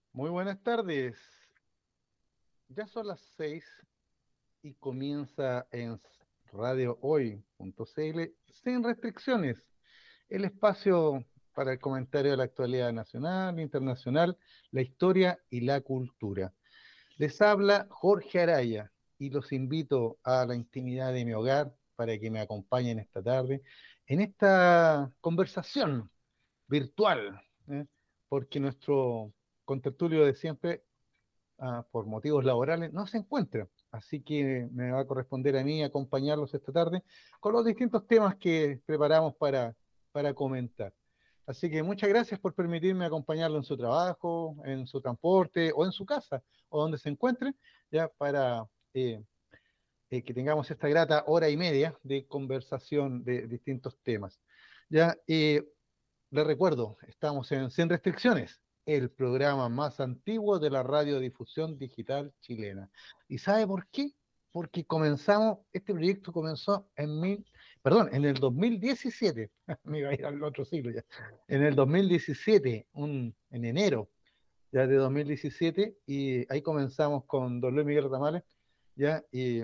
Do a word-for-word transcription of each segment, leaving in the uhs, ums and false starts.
Muy buenas tardes. Ya son las seis y comienza en radio hoy punto c l sin restricciones. El espacio para el comentario de la actualidad nacional, internacional, la historia y la cultura. Les habla Jorge Araya y los invito a la intimidad de mi hogar para que me acompañen esta tarde en esta conversación virtual, ¿eh? Porque nuestro contertulio de siempre ah, por motivos laborales, no se encuentra. Así que me va a corresponder a mí acompañarlos esta tarde con los distintos temas que preparamos para, para comentar. Así que muchas gracias por permitirme acompañarlo en su trabajo, en su transporte o en su casa o donde se encuentre, ya para eh, eh, que tengamos esta grata hora y media de conversación de distintos temas. Ya, eh, les recuerdo, estamos en Sin Restricciones, el programa más antiguo de la radiodifusión digital chilena. ¿Y sabe por qué? Porque comenzamos, este proyecto comenzó en mil, perdón, en el dos mil diecisiete, me iba a ir al otro siglo ya, en el dos mil diecisiete, un, en enero ya de dos mil diecisiete, y ahí comenzamos con don Luis Miguel Ramales, ya, y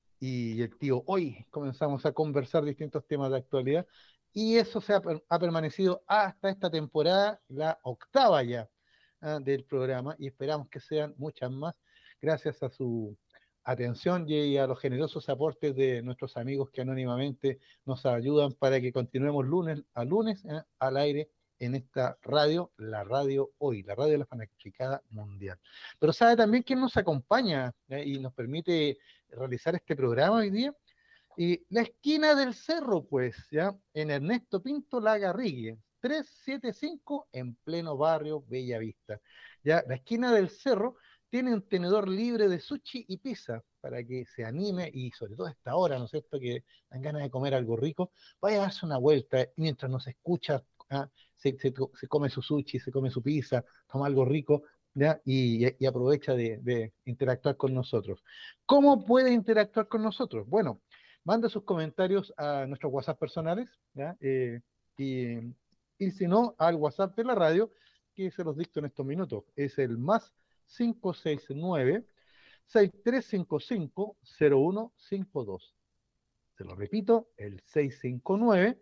y el tío hoy comenzamos a conversar distintos temas de actualidad y eso se ha, ha permanecido hasta esta temporada, la octava ya, ah, del programa y esperamos que sean muchas más gracias a su atención y a los generosos aportes de nuestros amigos que anónimamente nos ayudan para que continuemos lunes a lunes, eh, al aire en esta radio, la radio hoy, la radio de la fanaticada mundial. Pero sabe también quién nos acompaña, eh, y nos permite realizar este programa hoy día. Y la esquina del cerro, pues, ya, en Ernesto Pinto Lagarrigue, trescientos setenta y cinco en pleno barrio Bella Vista. Ya, la esquina del cerro tiene un tenedor libre de sushi y pizza para que se anime y sobre todo a esta hora, ¿no es cierto?, que dan ganas de comer algo rico, vaya a darse una vuelta y mientras nos escucha, ¿ah? se, se, se, come su sushi, se come su pizza, toma algo rico, ¿ya? Y, y aprovecha de, de interactuar con nosotros. ¿Cómo puede interactuar con nosotros? Bueno, manda sus comentarios a nuestros WhatsApp personales, ¿ya? Eh, y, y si no, al WhatsApp de la radio, que se los dicto en estos minutos. Es el más cinco seis nueve, seis tres cinco cinco, cero uno cinco dos. Se lo repito, el seis cinco nueve,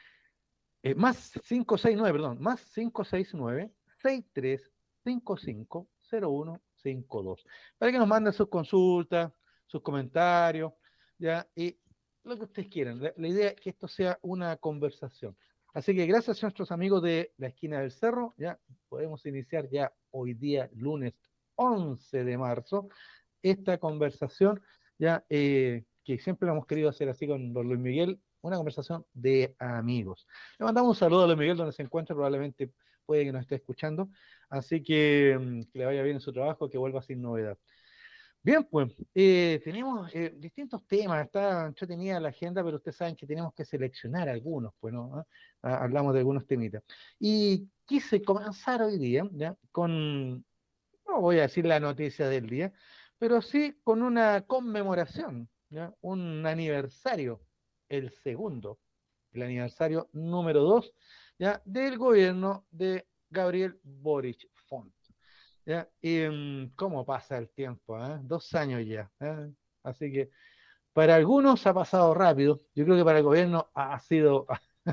eh, más cinco seis nueve, perdón, más cinco seis nueve, seis tres cinco cinco, cero uno cinco dos. Para que nos manden sus consultas, sus comentarios, ya, y lo que ustedes quieran. La, la idea es que esto sea una conversación. Así que gracias a nuestros amigos de la esquina del cerro, ya podemos iniciar ya hoy día, lunes once de marzo, esta conversación, ya eh, que siempre lo hemos querido hacer así con don Luis Miguel, una conversación de amigos. Le mandamos un saludo a Luis Miguel donde se encuentra, probablemente puede que nos esté escuchando, así que mm, que le vaya bien en su trabajo, que vuelva sin novedad. Bien, pues, eh, tenemos eh, distintos temas, está entretenida la agenda, pero ustedes saben que tenemos que seleccionar algunos, pues, ¿no? ¿Ah? Ah, hablamos de algunos temitas. Y quise comenzar hoy día, ¿ya? Con, no voy a decir la noticia del día, pero sí con una conmemoración, ¿ya? Un aniversario, el segundo, el aniversario número dos, ¿ya? Del gobierno de Gabriel Boric Font. ¿Ya? Y um, cómo pasa el tiempo, ¿eh? Dos años ya, ¿eh? Así que para algunos ha pasado rápido, yo creo que para el gobierno ha sido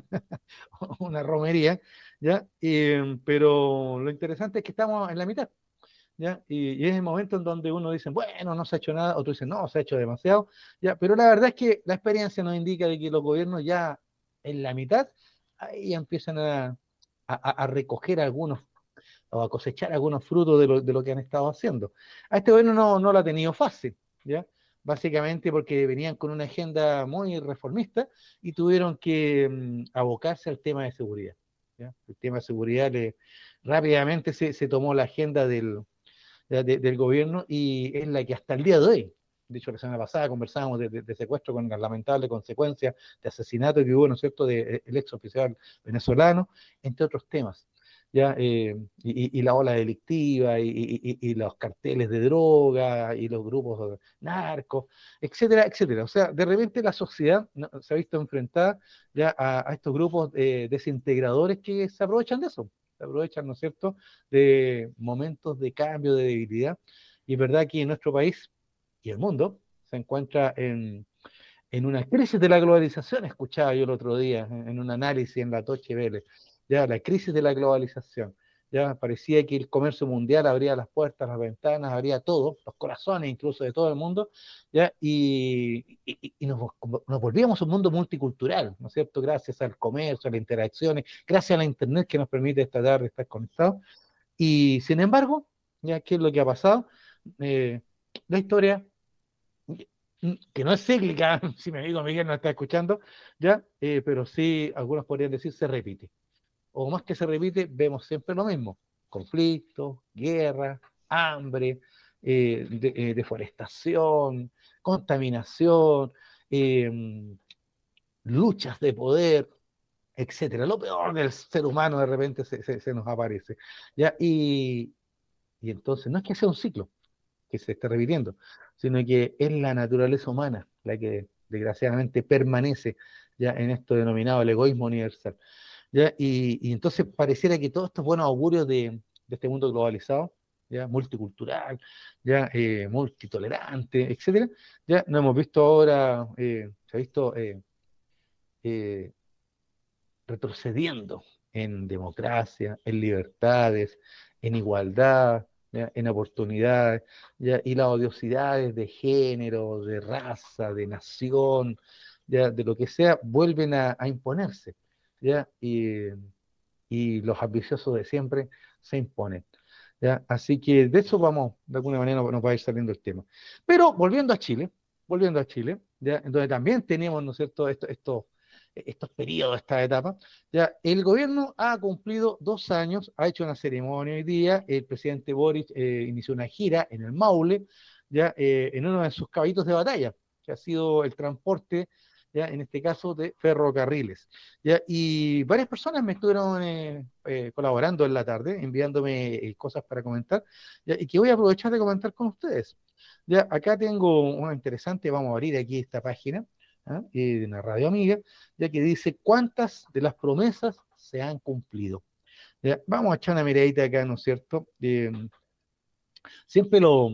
una romería, ¿ya? Y, um, pero lo interesante es que estamos en la mitad. ¿Ya? Y, y es el momento en donde uno dice, bueno, no se ha hecho nada, otro dice, no, se ha hecho demasiado, ¿ya? Pero la verdad es que la experiencia nos indica de que los gobiernos ya en la mitad, ahí empiezan a, a, a recoger algunos o a cosechar algunos frutos de lo, de lo que han estado haciendo. A este gobierno no, no lo ha tenido fácil, ¿ya? Básicamente porque venían con una agenda muy reformista y tuvieron que um, abocarse al tema de seguridad, ¿ya? El tema de seguridad le, rápidamente se, se tomó la agenda del de, de, del gobierno y es la que hasta el día de hoy, de hecho la semana pasada conversábamos de, de, de secuestro con las lamentables consecuencias de asesinato que hubo, ¿no es cierto?, del de, ex oficial venezolano, entre otros temas. ¿Ya? Eh, y, y, la ola delictiva y, y, y, los carteles de droga y los grupos narcos, etcétera, etcétera. O sea, de repente la sociedad, ¿no?, se ha visto enfrentada ya a, a estos grupos eh, desintegradores que se aprovechan de eso, se aprovechan, ¿no es cierto?, de momentos de cambio, de debilidad. Y es verdad que en nuestro país y el mundo se encuentra en, en una crisis de la globalización, escuchaba yo el otro día en, en un análisis en la Deutsche Welle, ya la crisis de la globalización. Ya parecía que el comercio mundial abría las puertas, las ventanas, abría todo, los corazones incluso de todo el mundo, ya, y, y, y nos, nos, volvíamos un mundo multicultural, ¿no es cierto? Gracias al comercio, a las interacciones, gracias a la internet que nos permite estar, de estar conectados. Y sin embargo, ya, ¿qué es lo que ha pasado? Eh, la historia, que no es cíclica, si mi amigo Miguel no está escuchando, ya, eh, pero sí, algunos podrían decir, se repite. O más que se repite, vemos siempre lo mismo: conflictos, guerra, hambre, eh, de, eh, deforestación, contaminación, eh, luchas de poder, etcétera. Lo peor del ser humano de repente se, se, se nos aparece. ¿Ya? Y, y entonces no es que sea un ciclo que se esté repitiendo, sino que es la naturaleza humana la que desgraciadamente permanece ya en esto denominado el egoísmo universal. ¿Ya? Y, y entonces pareciera que todos estos buenos augurios de, de este mundo globalizado, ya multicultural, ya eh, multitolerante, etcétera, ya no hemos visto ahora, eh, se ha visto eh, eh, retrocediendo en democracia, en libertades, en igualdad, ¿ya?, en oportunidades, ¿ya?, y las odiosidades de género, de raza, de nación, ¿ya?, de lo que sea, vuelven a, a imponerse, ¿ya? Y, y los ambiciosos de siempre se imponen, ¿ya? Así que de eso vamos, de alguna manera nos va a ir saliendo el tema. Pero volviendo a Chile, volviendo a Chile, ¿ya?, en donde también tenemos, ¿no es cierto?, esto, esto, estos periodos, esta etapa, ya, el gobierno ha cumplido dos años, ha hecho una ceremonia hoy día, el presidente Boric eh, inició una gira en el Maule, ya, eh, en uno de sus caballitos de batalla, que ha sido el transporte, ya, en este caso de ferrocarriles, ya, y varias personas me estuvieron eh, eh, colaborando en la tarde, enviándome eh, cosas para comentar, ya, y que voy a aprovechar de comentar con ustedes. Ya, acá tengo una interesante, vamos a abrir aquí esta página, ¿ah?, eh, de una radio amiga, ya que dice cuántas de las promesas se han cumplido. Ya, vamos a echar una miradita acá, ¿no es cierto? Eh, siempre lo...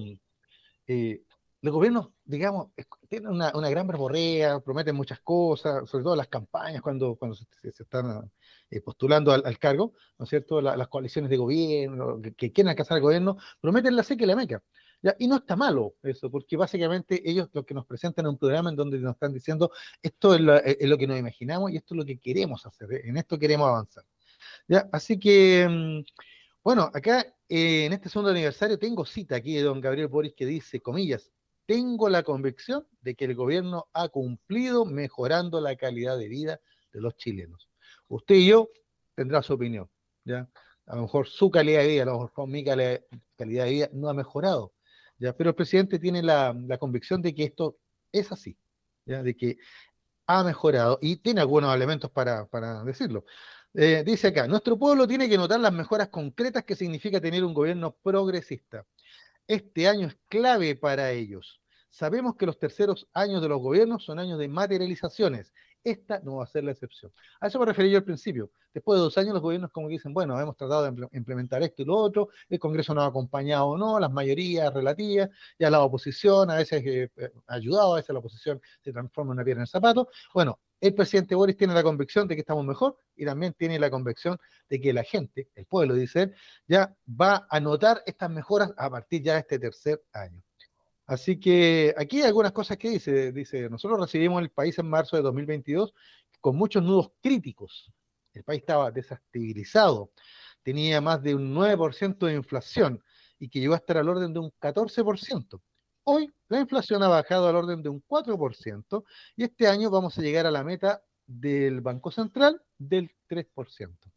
Eh, los gobiernos, digamos, tienen una, una gran verborrea, prometen muchas cosas, sobre todo las campañas cuando, cuando se, se están eh, postulando al, al cargo, ¿no es cierto? La, las coaliciones de gobierno, que, que quieren alcanzar el gobierno, prometen la seca y la meca. ¿Ya? Y no está malo eso, porque básicamente ellos lo que nos presentan es un programa en donde nos están diciendo esto es, la, es lo que nos imaginamos y esto es lo que queremos hacer, ¿eh? En esto queremos avanzar. ¿Ya? Así que... mm, bueno, acá eh, en este segundo aniversario tengo cita aquí de don Gabriel Boric que dice, comillas, tengo la convicción de que el gobierno ha cumplido mejorando la calidad de vida de los chilenos. Usted y yo tendrá su opinión, ¿ya? A lo mejor su calidad de vida, a lo mejor mi calidad, calidad de vida no ha mejorado, ¿ya? Pero el presidente tiene la, la convicción de que esto es así, ¿ya? De que ha mejorado y tiene algunos elementos para, para decirlo. Eh, dice acá, nuestro pueblo tiene que notar las mejoras concretas que significa tener un gobierno progresista. Este año es clave para ellos. Sabemos que los terceros años de los gobiernos son años de materializaciones. Esta no va a ser la excepción. A eso me referí yo al principio. Después de dos años los gobiernos como que dicen, bueno, hemos tratado de implementar esto y lo otro, el Congreso no ha acompañado o no, las mayorías relativas, ya la oposición a veces eh, ha ayudado, a veces la oposición se transforma en una piedra en el zapato. Bueno, el presidente Boris tiene la convicción de que estamos mejor y también tiene la convicción de que la gente, el pueblo, dice él, ya va a notar estas mejoras a partir ya de este tercer año. Así que aquí hay algunas cosas que dice. Dice, nosotros recibimos el país en marzo de dos mil veintidós con muchos nudos críticos. El país estaba desestabilizado, tenía más de un nueve por ciento de inflación y que llegó a estar al orden de un catorce por ciento. Hoy la inflación ha bajado al orden de un cuatro por ciento y este año vamos a llegar a la meta del Banco Central del tres por ciento.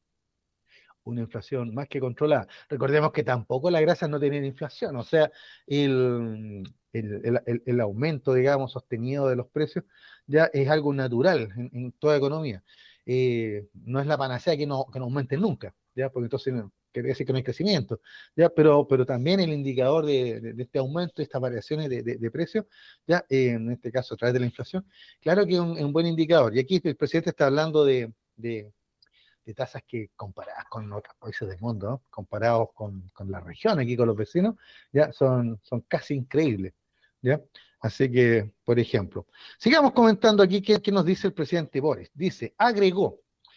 Una inflación más que controlada. Recordemos que tampoco las grasas no tienen inflación, o sea, el, el, el, el, el aumento, digamos, sostenido de los precios ya es algo natural en, en toda economía. Eh, no es la panacea que no, que no aumente nunca, ya, porque entonces no, quiere decir que no hay crecimiento, ya, pero, pero también el indicador de, de, de este aumento, de estas variaciones de, de, de precios, ya, eh, en este caso a través de la inflación, claro que es un, un buen indicador. Y aquí el presidente está hablando de, de de tasas que comparadas con otros países del mundo, ¿no? Comparados con, con la región, aquí con los vecinos, ya son, son casi increíbles, ¿ya? Así que, por ejemplo, sigamos comentando aquí qué, qué nos dice el presidente Boris. Dice, agregó,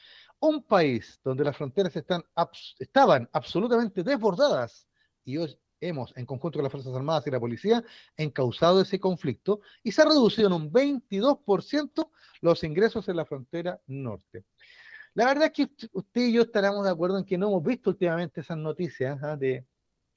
un país donde las fronteras están abs- estaban absolutamente desbordadas y hoy hemos, en conjunto con las Fuerzas Armadas y la policía, encauzado ese conflicto y se ha reducido en un veintidós por ciento los ingresos en la frontera norte. La verdad es que usted usted y yo estaremos de acuerdo en que no hemos visto últimamente esas noticias, ¿ah? de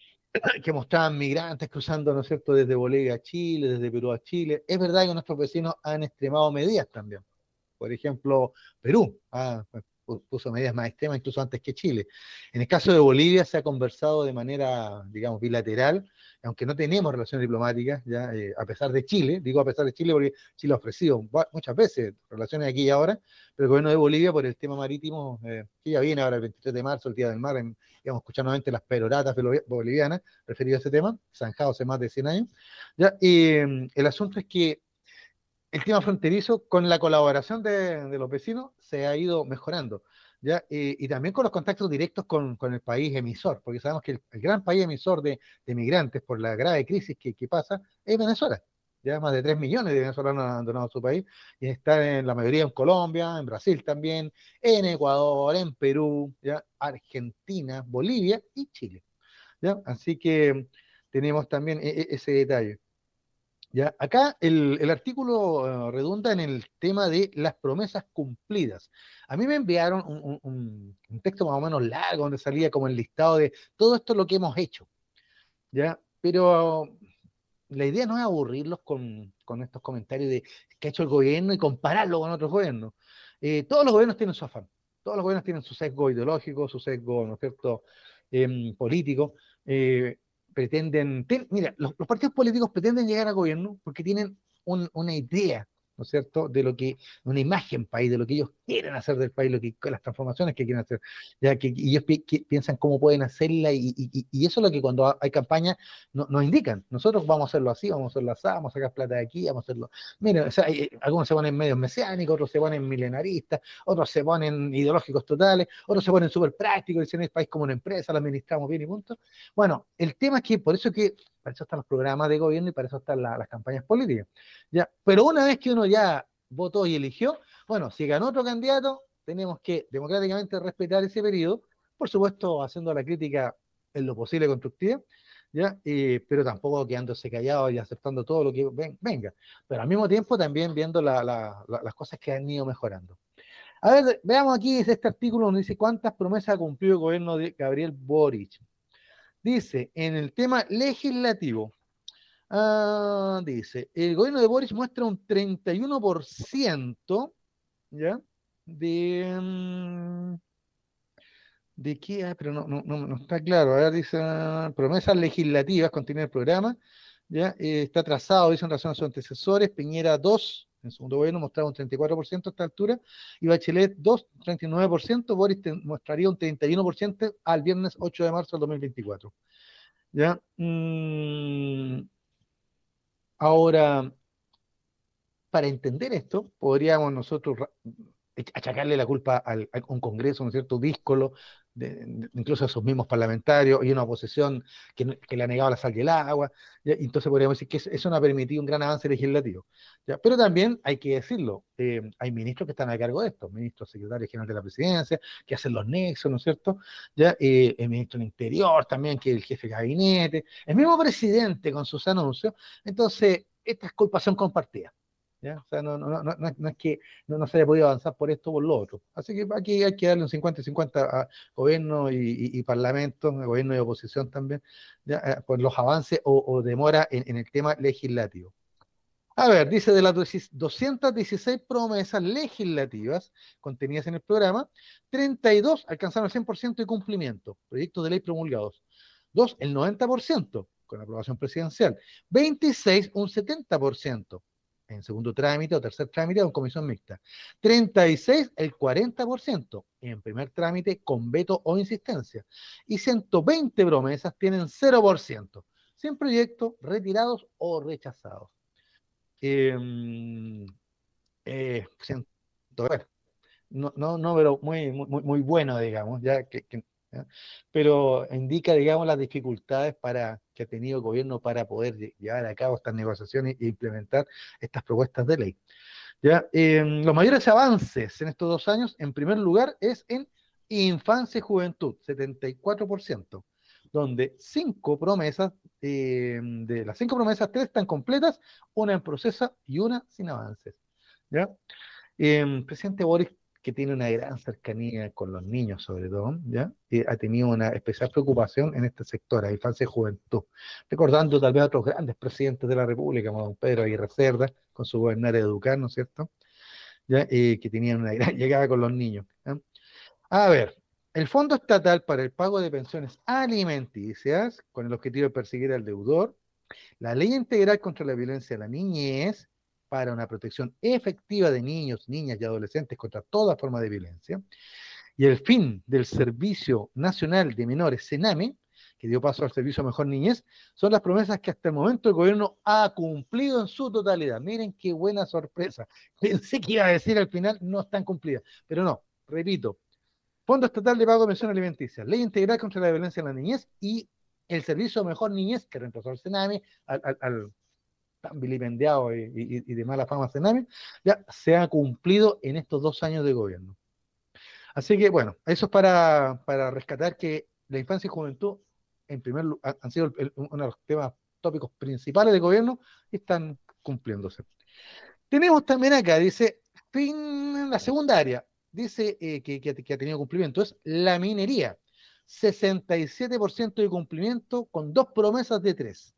que mostraban migrantes cruzando, ¿no es cierto?, desde Bolivia a Chile, desde Perú a Chile. Es verdad que nuestros vecinos han extremado medidas también. Por ejemplo, Perú ah, puso medidas más extremas incluso antes que Chile. En el caso de Bolivia se ha conversado de manera, digamos, bilateral, aunque no tenemos relaciones diplomáticas, ya eh, a pesar de Chile, digo a pesar de Chile porque Chile ha ofrecido muchas veces relaciones aquí y ahora, pero el gobierno de Bolivia por el tema marítimo, eh, que ya viene ahora el veintitrés de marzo, el Día del Mar, en, digamos, escuchar nuevamente las peroratas bolivianas referidas a ese tema, zanjado hace más de cien años, ya, y eh, el asunto es que el tema fronterizo, con la colaboración de, de los vecinos, se ha ido mejorando, ¿ya? Y, y también con los contactos directos con, con el país emisor, porque sabemos que el, el gran país emisor de, de migrantes por la grave crisis que, que pasa es Venezuela. Ya más de tres millones de venezolanos han abandonado su país y están en la mayoría en Colombia, en Brasil también, en Ecuador, en Perú, ¿ya? Argentina, Bolivia y Chile, ¿ya? Así que tenemos también e, e, ese detalle. Ya, acá el, el artículo eh, redunda en el tema de las promesas cumplidas. A mí me enviaron un, un- un- un texto más o menos largo donde salía como el listado de todo esto lo que hemos hecho, ¿ya? Pero la idea no es aburrirlos con, con estos comentarios de qué ha hecho el gobierno y compararlo con otros gobiernos. Eh, todos los gobiernos tienen su afán, todos los gobiernos tienen su sesgo ideológico, su sesgo, ¿no es cierto?, Em, político. Eh, pretenden, ten- mira, los, los partidos políticos pretenden llegar al gobierno porque tienen un- una idea, ¿no es cierto?, de lo que, una imagen país, de lo que ellos quieren hacer del país, lo que, las transformaciones que quieren hacer, ya que, y ellos pi- que piensan cómo pueden hacerla y, y- y- y eso es lo que cuando hay campaña no- nos indican. Nosotros vamos a hacerlo así, vamos a hacerlo así, vamos a sacar plata de aquí, vamos a hacerlo. Miren, o sea, hay- algunos se ponen medios mesiánicos, otros se ponen milenaristas, otros se ponen ideológicos totales, otros se ponen súper prácticos, dicen el país como una empresa, lo administramos bien y punto. Bueno, el tema es que por eso que para eso están los programas de gobierno y para eso están la- las campañas políticas. Ya, pero una vez que uno ya votó y eligió, bueno, si ganó otro candidato, tenemos que democráticamente respetar ese periodo, por supuesto, haciendo la crítica en lo posible constructiva, ¿ya? Eh, pero tampoco quedándose callado y aceptando todo lo que ven- venga, pero al mismo tiempo también viendo la- la- la- las cosas que han ido mejorando. A ver, veamos aquí este artículo donde dice cuántas promesas ha cumplido el gobierno de Gabriel Boric. Dice, en el tema legislativo, ah, dice, el gobierno de Boric muestra un treinta y uno por ciento, ¿ya? De, mm, ¿de qué? Ah, pero no, no, no, no está claro. A ver, dice, ah, promesas legislativas, continúa el programa, ¿ya? Eh, está trazado, dice en relación a sus antecesores, Piñera dos, en segundo gobierno mostraba un treinta y cuatro por ciento a esta altura, y Bachelet dos, treinta y nueve por ciento, Boris te- mostraría un treinta y uno por ciento al viernes ocho de marzo del dos mil veinticuatro. ¿Ya? Mm, ahora, para entender esto, podríamos nosotros ra- achacarle la culpa al, a un Congreso, ¿no es cierto?, díscolo, de, de- incluso a sus mismos parlamentarios, y una oposición que, no- que le ha negado la sal y el agua, ¿ya? Y entonces podríamos decir que eso, eso no ha permitido un gran avance legislativo, ¿ya? Pero también hay que decirlo, eh, hay ministros que están a cargo de esto, ministros secretarios generales de la presidencia, que hacen los nexos, ¿no es cierto? ¿Ya? Eh, el ministro del Interior también, que es el jefe de gabinete, el mismo presidente con sus anuncios, entonces estas culpas son compartidas. ¿Ya? O sea, no, no, no, no, no es que no, no se haya podido avanzar por esto o por lo otro. Así que aquí hay que darle un cincuenta y cincuenta a gobierno y, y, y parlamento, a gobierno y oposición también, ¿ya? Eh, por los avances o, o demora en, en el tema legislativo. A ver, dice de las doscientas dieciséis promesas legislativas contenidas en el programa, treinta y dos alcanzaron el cien por ciento de cumplimiento, proyectos de ley promulgados. Dos, el noventa por ciento con aprobación presidencial. veintiséis, un setenta por ciento en segundo trámite o tercer trámite o en comisión mixta. treinta y seis, el cuarenta por ciento en primer trámite con veto o insistencia. Y ciento veinte promesas tienen cero por ciento, sin proyectos retirados o rechazados. Eh, eh, siento, bueno, no, no, no, pero muy, muy, muy bueno, digamos, ya que, que- ¿ya? Pero indica, digamos, las dificultades para, que ha tenido el gobierno para poder lle- llevar a cabo estas negociaciones e implementar estas propuestas de ley. ¿Ya? Eh, los mayores avances en estos dos años, en primer lugar, es en infancia y juventud, setenta y cuatro por ciento, donde cinco promesas, eh, de las cinco promesas, tres están completas, una en proceso y una sin avances. ¿Ya? Eh, presidente Boris, que tiene una gran cercanía con los niños, sobre todo, ¿ya? Eh, ha tenido una especial preocupación en este sector, a infancia y juventud, recordando tal vez a otros grandes presidentes de la República, como don Pedro Aguirre Cerda, con su gobernar educar, ¿no es cierto? ¿Ya? Eh, que tenían una gran llegada con los niños. ¿Ya? A ver, el Fondo Estatal para el Pago de Pensiones Alimenticias, con el objetivo de perseguir al deudor, la Ley Integral contra la Violencia de la Niñez, para una protección efectiva de niños, niñas y adolescentes contra toda forma de violencia, y el fin del Servicio Nacional de Menores, SENAME, que dio paso al Servicio Mejor Niñez, son las promesas que hasta el momento el gobierno ha cumplido en su totalidad. Miren qué buena sorpresa. Pensé que iba a decir al final no están cumplidas, pero no, repito, Fondo Estatal de Pago de Pensión Alimenticia, Ley Integral contra la Violencia en la Niñez y el Servicio Mejor Niñez, que reemplazó al SENAME, al, al, al tan vilipendiado y, y, y, de mala fama SENAME, ya se ha cumplido en estos dos años de gobierno. Así que, bueno, eso es para, para rescatar que la infancia y juventud, en primer lugar, han sido el, el, uno de los temas tópicos principales del gobierno y están cumpliéndose. Tenemos también acá, dice, fin, la segunda área, dice eh, que, que, que ha tenido cumplimiento, es la minería. sesenta y siete por ciento de cumplimiento con dos promesas de tres.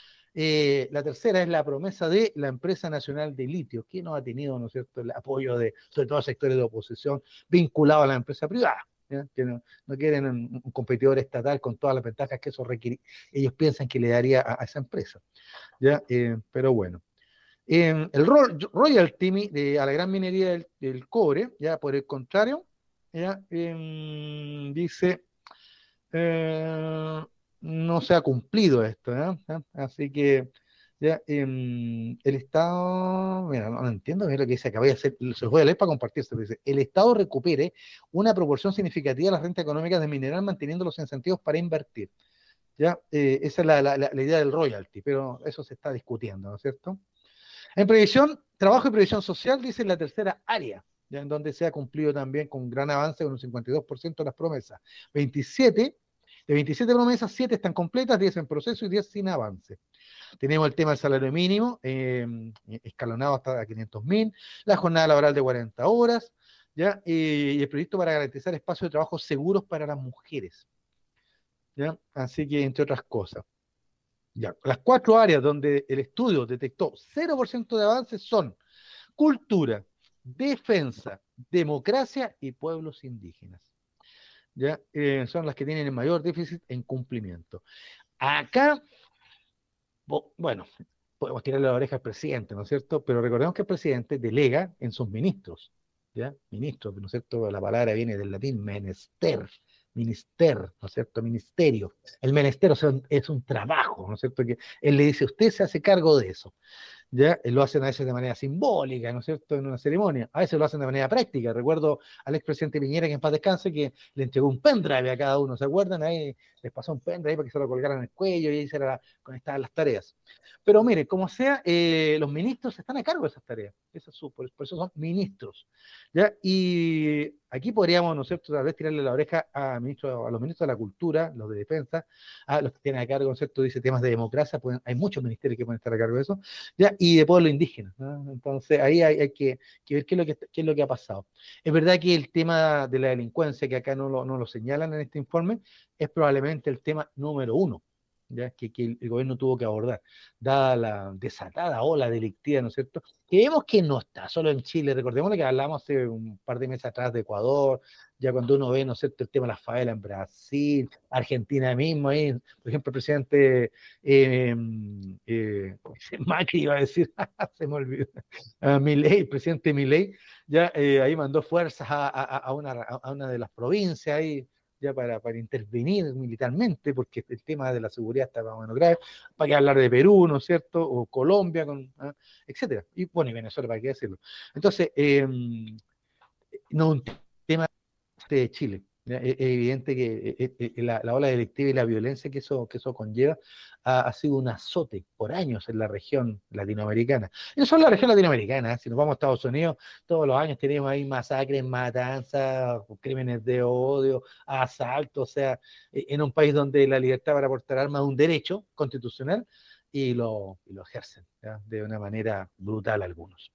Eh, la tercera es la promesa de la empresa nacional de litio, que no ha tenido, ¿no es cierto?, el apoyo de, sobre todo, sectores de oposición vinculados a la empresa privada, ¿ya? Que no, no quieren un, un, competidor estatal con todas las ventajas que eso requiere, ellos piensan que le daría a, a esa empresa, ¿ya? Eh, pero bueno. Eh, el ro royalty de, a la gran minería del, del cobre, ya por el contrario, ya, eh, dice eh, no se ha cumplido esto, ¿eh? Así que ya, eh, el Estado, mira, no, no entiendo bien lo que dice acá, voy a hacer, se los voy a leer para compartirse, dice, el Estado recupere una proporción significativa de las rentas económicas del mineral manteniendo los incentivos para invertir. ¿Ya? Eh, esa es la, la, la, idea del royalty, pero eso se está discutiendo, ¿no es cierto? En previsión, trabajo y previsión social, dice la tercera área, ¿ya? En donde se ha cumplido también con gran avance, con un cincuenta y dos por ciento de las promesas. veintisiete, de veintisiete promesas, siete están completas, diez en proceso y diez sin avance. Tenemos el tema del salario mínimo, eh, escalonado hasta quinientos mil, la jornada laboral de cuarenta horas, ¿ya? Y, y el proyecto para garantizar espacios de trabajo seguros para las mujeres, ¿ya? Así que, entre otras cosas. Ya, las cuatro áreas donde el estudio detectó cero por ciento de avances son cultura, defensa, democracia y pueblos indígenas. ¿Ya? Eh, son las que tienen el mayor déficit en cumplimiento. Acá, bueno, podemos tirarle la oreja al presidente, ¿no es cierto? Pero recordemos que el presidente delega en sus ministros, ¿ya? Ministros, ¿no es cierto? La palabra viene del latín menester, minister, ¿no es cierto? Ministerio. El menester, o sea, es un trabajo, ¿no es cierto? Que él le dice, usted se hace cargo de eso. ¿Ya? Lo hacen a veces de manera simbólica, ¿no es cierto?, en una ceremonia, a veces lo hacen de manera práctica. Recuerdo al expresidente Piñera, que en paz descanse, que le entregó un pendrive a cada uno, ¿se acuerdan? Ahí les pasó un pendrive para que se lo colgaran en el cuello y ahí se la, conectaban las tareas. Pero mire, como sea, eh, los ministros están a cargo de esas tareas, eso es su, por, por eso son ministros, ¿ya? Y aquí podríamos, ¿no es cierto?, tal vez tirarle la oreja a, ministro, a los ministros de la cultura, los de defensa, a los que tienen a cargo, ¿no es cierto?, dice temas de democracia, pueden, hay muchos ministerios que pueden estar a cargo de eso, ¿ya? Y de pueblo indígena, ¿no? Entonces ahí hay, hay que, que, ver qué es, lo que, qué es lo que ha pasado. Es verdad que el tema de la delincuencia, que acá no lo, no lo señalan en este informe, es probablemente el tema número uno, ¿ya? Que, que el, el gobierno tuvo que abordar, dada la desatada ola delictiva, ¿no es cierto? Que vemos que no está solo en Chile, recordemos lo que hablamos hace un par de meses atrás de Ecuador, ya cuando uno ve, ¿no es cierto?, el tema de las favelas en Brasil, Argentina mismo, ahí, por ejemplo, el presidente eh, eh, Macri iba a decir, se me olvidó, uh, Milei, el presidente Milei, ya eh, ahí mandó fuerzas a, a, a, una, a una de las provincias ahí, ya para, para intervenir militarmente, porque el tema de la seguridad está más o menos grave, para que hablar de Perú, ¿no es cierto?, o Colombia, con, ¿eh? etcétera. Y bueno, y Venezuela, para qué decirlo. Entonces, eh, no un tema de Chile. ¿Ya? Es evidente que eh, eh, la, la ola delictiva y la violencia que eso, que eso conlleva ha, ha sido un azote por años en la región latinoamericana. Y no solo en la región latinoamericana, ¿eh? Si nos vamos a Estados Unidos, todos los años tenemos ahí masacres, matanzas, crímenes de odio, asaltos, o sea, eh, en un país donde la libertad para portar armas es un derecho constitucional y lo, y lo ejercen, ¿ya? De una manera brutal algunos.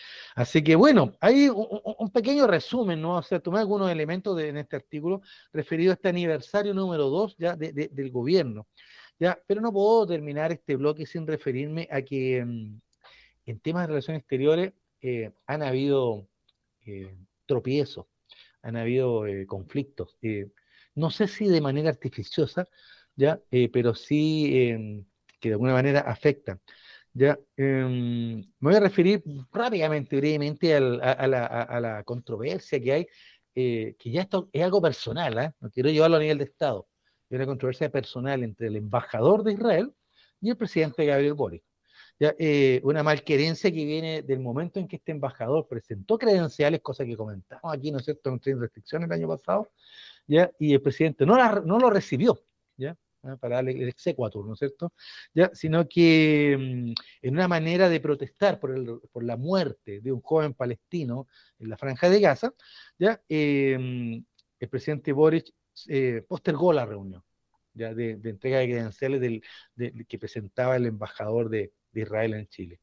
Así que bueno, hay un, un- un pequeño resumen, ¿no? O sea, tomé algunos elementos de, en este artículo referido a este aniversario número dos ya de- de- del gobierno, ya, pero no puedo terminar este bloque sin referirme a que mm, en temas de relaciones exteriores eh, han habido eh, tropiezos, han habido eh, conflictos, eh, no sé si de manera artificiosa, ya, Eh, pero sí eh, que de alguna manera afectan. Ya, em, me voy a referir rápidamente, brevemente al- a, a la, a- a la controversia que hay, eh, que ya esto es algo personal, ¿ah? No quiero llevarlo a nivel de Estado. Es una controversia personal entre el embajador de Israel y el presidente Gabriel Boric. Ya, eh, una malquerencia que viene del momento en que este embajador presentó credenciales, cosa que comentamos aquí, ¿no es cierto?, en Sin Restricciones el año pasado, ¿ya? Y el presidente no, la- no lo recibió, ¿ya? ¿Ah? Para darle el exequatur, ¿no es cierto? ¿Ya? Sino que mm, en una manera de protestar por, el, por la muerte de un joven palestino en la Franja de Gaza, ¿ya? Eh, mm, el presidente Boric eh, postergó la reunión, ¿ya? De, de entrega de credenciales del, de- de- que presentaba el embajador de, de Israel en Chile.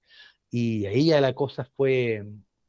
Y ahí ya la cosa fue,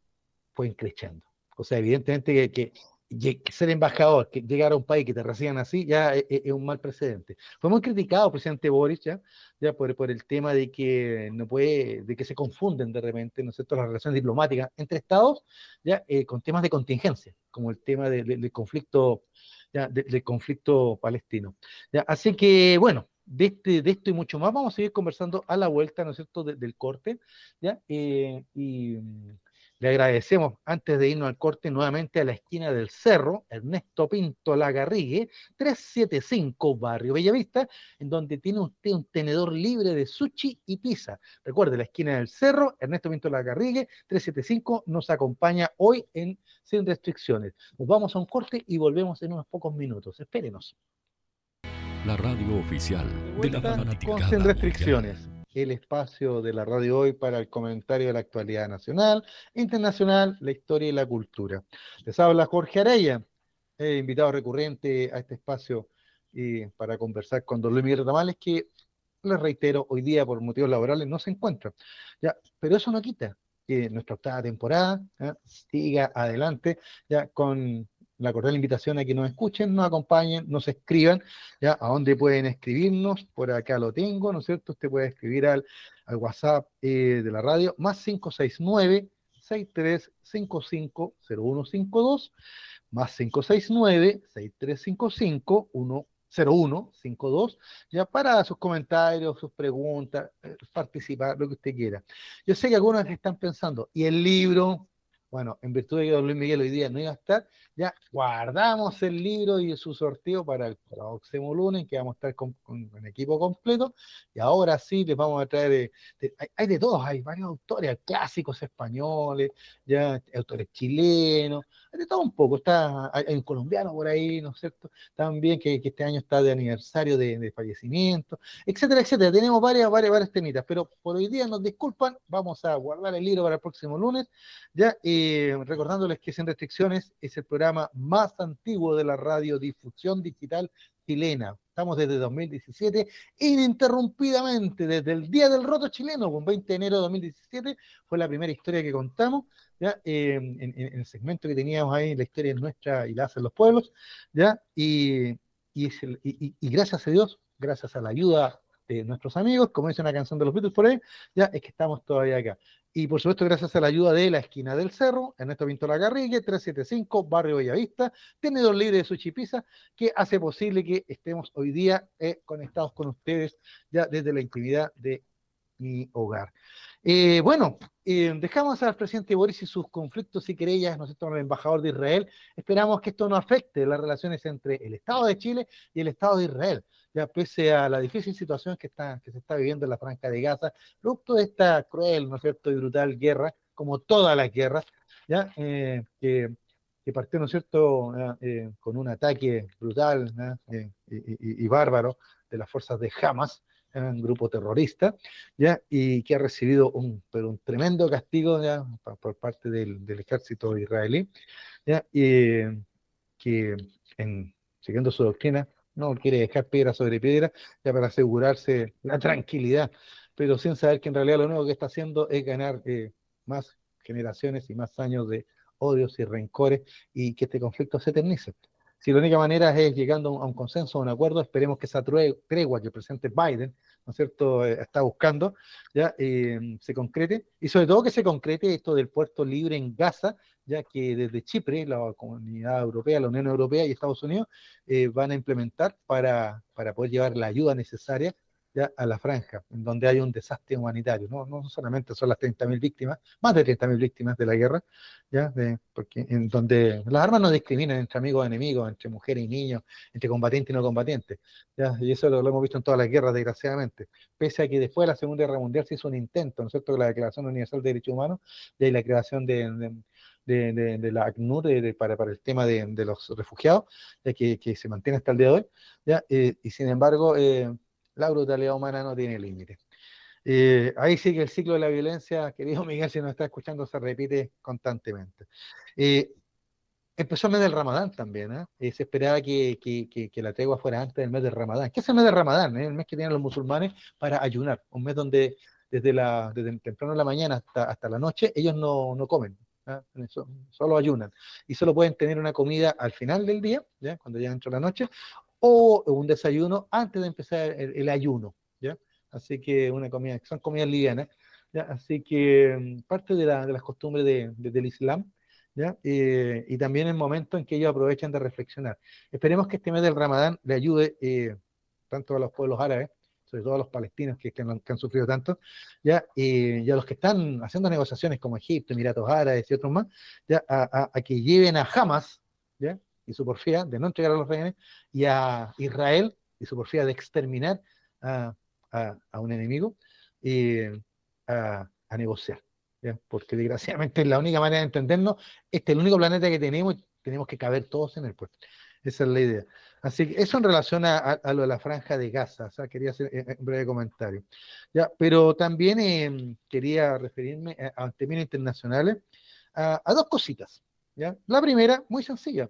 fue increciendo. O sea, evidentemente que, que, que ser embajador, que llegar a un país que te reciban así, ya es, es un mal precedente. Fue muy criticado el presidente Boris ya, ya por, por el tema de que no puede, de que se confunden de repente, ¿no es cierto?, las relaciones diplomáticas entre estados, ya eh, con temas de contingencia, como el tema de, de, del conflicto, ya, de, del conflicto palestino. Ya, así que, bueno, de, este, de esto y mucho más vamos a seguir conversando a la vuelta, ¿no es cierto?, de, del corte, ¿ya? Eh, y le agradecemos, antes de irnos al corte, nuevamente a la esquina del Cerro, Ernesto Pinto Lagarrigue, trescientos setenta y cinco, Barrio Bellavista, en donde tiene usted un tenedor libre de sushi y pizza. Recuerde, la esquina del Cerro, Ernesto Pinto Lagarrigue, trescientos setenta y cinco, nos acompaña hoy en Sin Restricciones. Nos vamos a un corte y volvemos en unos pocos minutos. Espérenos. La radio oficial De de la vuelta con Sin fanaticada mundial. Restricciones, el espacio de la radio hoy para el comentario de la actualidad nacional, internacional, la historia y la cultura. Les habla Jorge Araya, eh, invitado recurrente a este espacio y para conversar con don Luis Miguel Ramales, que les reitero, hoy día por motivos laborales no se encuentra. Ya, pero eso no quita que nuestra octava temporada, ¿ya?, siga adelante, ya con la cordial invitación a que nos escuchen, nos acompañen, nos escriban, ya a dónde pueden escribirnos, por acá lo tengo, ¿no es cierto? Usted puede escribir al, al WhatsApp eh, de la radio, más cinco seis nueve, seis tres cinco cinco, cero uno cinco dos, más cinco seis nueve, seis tres cinco cinco, uno cero uno cinco dos, ya para sus comentarios, sus preguntas, eh, participar, lo que usted quiera. Yo sé que algunos están pensando, ¿y el libro? Bueno, en virtud de que don Luis Miguel hoy día no iba a estar, ya guardamos el libro y su sorteo para el próximo lunes, que vamos a estar con, con, con equipo completo, y ahora sí les vamos a traer, eh, de, hay, hay de todos, hay varios autores, clásicos españoles, ya autores chilenos, de todo un poco. Está, hay, hay un colombiano por ahí, ¿no es cierto? También que, que este año está de aniversario de, de fallecimiento, etcétera, etcétera. Tenemos varias, varias, varias temitas, pero por hoy día nos disculpan, vamos a guardar el libro para el próximo lunes, ya eh, recordándoles que Sin Restricciones es el programa más antiguo de la radiodifusión digital chilena. Estamos desde dos mil diecisiete, ininterrumpidamente, desde el Día del Roto chileno, con veinte de enero de dos mil diecisiete, fue la primera historia que contamos, ¿ya? Eh, en, en, en, el segmento que teníamos ahí, la historia es nuestra y la hacen los pueblos, ¿ya? Y, y, y, y gracias a Dios, gracias a la ayuda de nuestros amigos, como dice una canción de los Beatles por ahí, ya es que estamos todavía acá. Y por supuesto, gracias a la ayuda de la esquina del Cerro, Ernesto Pinto Lagarrigue, trescientos setenta y cinco, Barrio Bellavista, tenedor libre de sushi pizza, que hace posible que estemos hoy día eh, conectados con ustedes ya desde la intimidad de mi hogar. Eh, bueno, eh, dejamos al presidente Boris y sus conflictos y querellas, ¿no es cierto?, con el embajador de Israel. Esperamos que esto no afecte las relaciones entre el Estado de Chile y el Estado de Israel, ya pese a la difícil situación que, está, que se está viviendo en la Franja de Gaza, producto de esta cruel, ¿no es cierto?, y brutal guerra, como todas las guerras, ya, eh, que que partió, ¿no es cierto?, eh, eh, con un ataque brutal, ¿eh? Eh, y, y, y bárbaro de las fuerzas de Hamas, ¿eh? Un grupo terrorista, ¿ya? Y que ha recibido un, pero un tremendo castigo, ¿ya?, por, por parte del, del ejército israelí, ¿ya? Y que, en, siguiendo su doctrina, no quiere dejar piedra sobre piedra, ya para asegurarse la tranquilidad, pero sin saber que en realidad lo único que está haciendo es ganar eh, más generaciones y más años de odios y rencores, y que este conflicto se eternice. Si la única manera es llegando a un, a un consenso, a un acuerdo, esperemos que esa tregua que el presidente Biden, ¿no es cierto?, eh, está buscando, ya eh, se concrete, y sobre todo que se concrete esto del puerto libre en Gaza, ya que desde Chipre, la Comunidad Europea, la Unión Europea y Estados Unidos eh, van a implementar para, para poder llevar la ayuda necesaria, ya, a la franja, en donde hay un desastre humanitario. No, no solamente son las treinta mil víctimas, más de treinta mil víctimas de la guerra, ya, de, porque en donde las armas no discriminan entre amigos y enemigos, entre mujeres y niños, entre combatientes y no combatientes, ya, y eso lo, lo hemos visto en todas las guerras, desgraciadamente, pese a que después de la Segunda Guerra Mundial se hizo un intento, ¿no es cierto?, con la Declaración Universal de Derechos Humanos, y la creación de, de de, de, de la ACNUR de, de, para, para el tema de, de los refugiados, ya que, que se mantiene hasta el día de hoy, ¿ya? Eh, y sin embargo, eh, la brutalidad humana no tiene límite. Eh, ahí sí que el ciclo de la violencia, querido Miguel, si nos está escuchando, se repite constantemente. Eh, Empezó el mes del Ramadán también, ¿eh? Eh, se esperaba que, que, que, que la tregua fuera antes del mes del Ramadán. ¿Qué es el mes del Ramadán? ¿Eh? El mes que tienen los musulmanes para ayunar, un mes donde desde, la, desde temprano en la mañana hasta, hasta la noche ellos no, no comen, ¿eh? So, solo ayunan, y solo pueden tener una comida al final del día, ¿ya?, cuando ya entra la noche, o un desayuno antes de empezar el, el ayuno, ¿ya? Así que una comida, son comidas livianas, ¿ya? Así que mm, parte de, la, de las costumbres de, de, del Islam, ¿ya? Eh, y también el momento en que ellos aprovechan de reflexionar. Esperemos que este mes del Ramadán le ayude eh, tanto a los pueblos árabes, sobre todo a los palestinos que, que, han, que han sufrido tanto, ¿ya? Eh, y a los que están haciendo negociaciones como Egipto, Emiratos Árabes y otros más, ¿ya?, a, a, a que lleven a Hamas, ¿ya?, y su porfía de no entregar a los rehenes, y a Israel y su porfía de exterminar a, a, a un enemigo, eh, a, a negociar. ¿Ya? Porque desgraciadamente es la única manera de entendernos. Este es el único planeta que tenemos y tenemos que caber todos en él, pues. Esa es la idea. Así que eso en relación a, a, a lo de la franja de Gaza. O sea, quería hacer eh, un breve comentario. ¿Ya? Pero también eh, quería referirme a, a términos internacionales a, a dos cositas. ¿Ya? La primera, muy sencilla.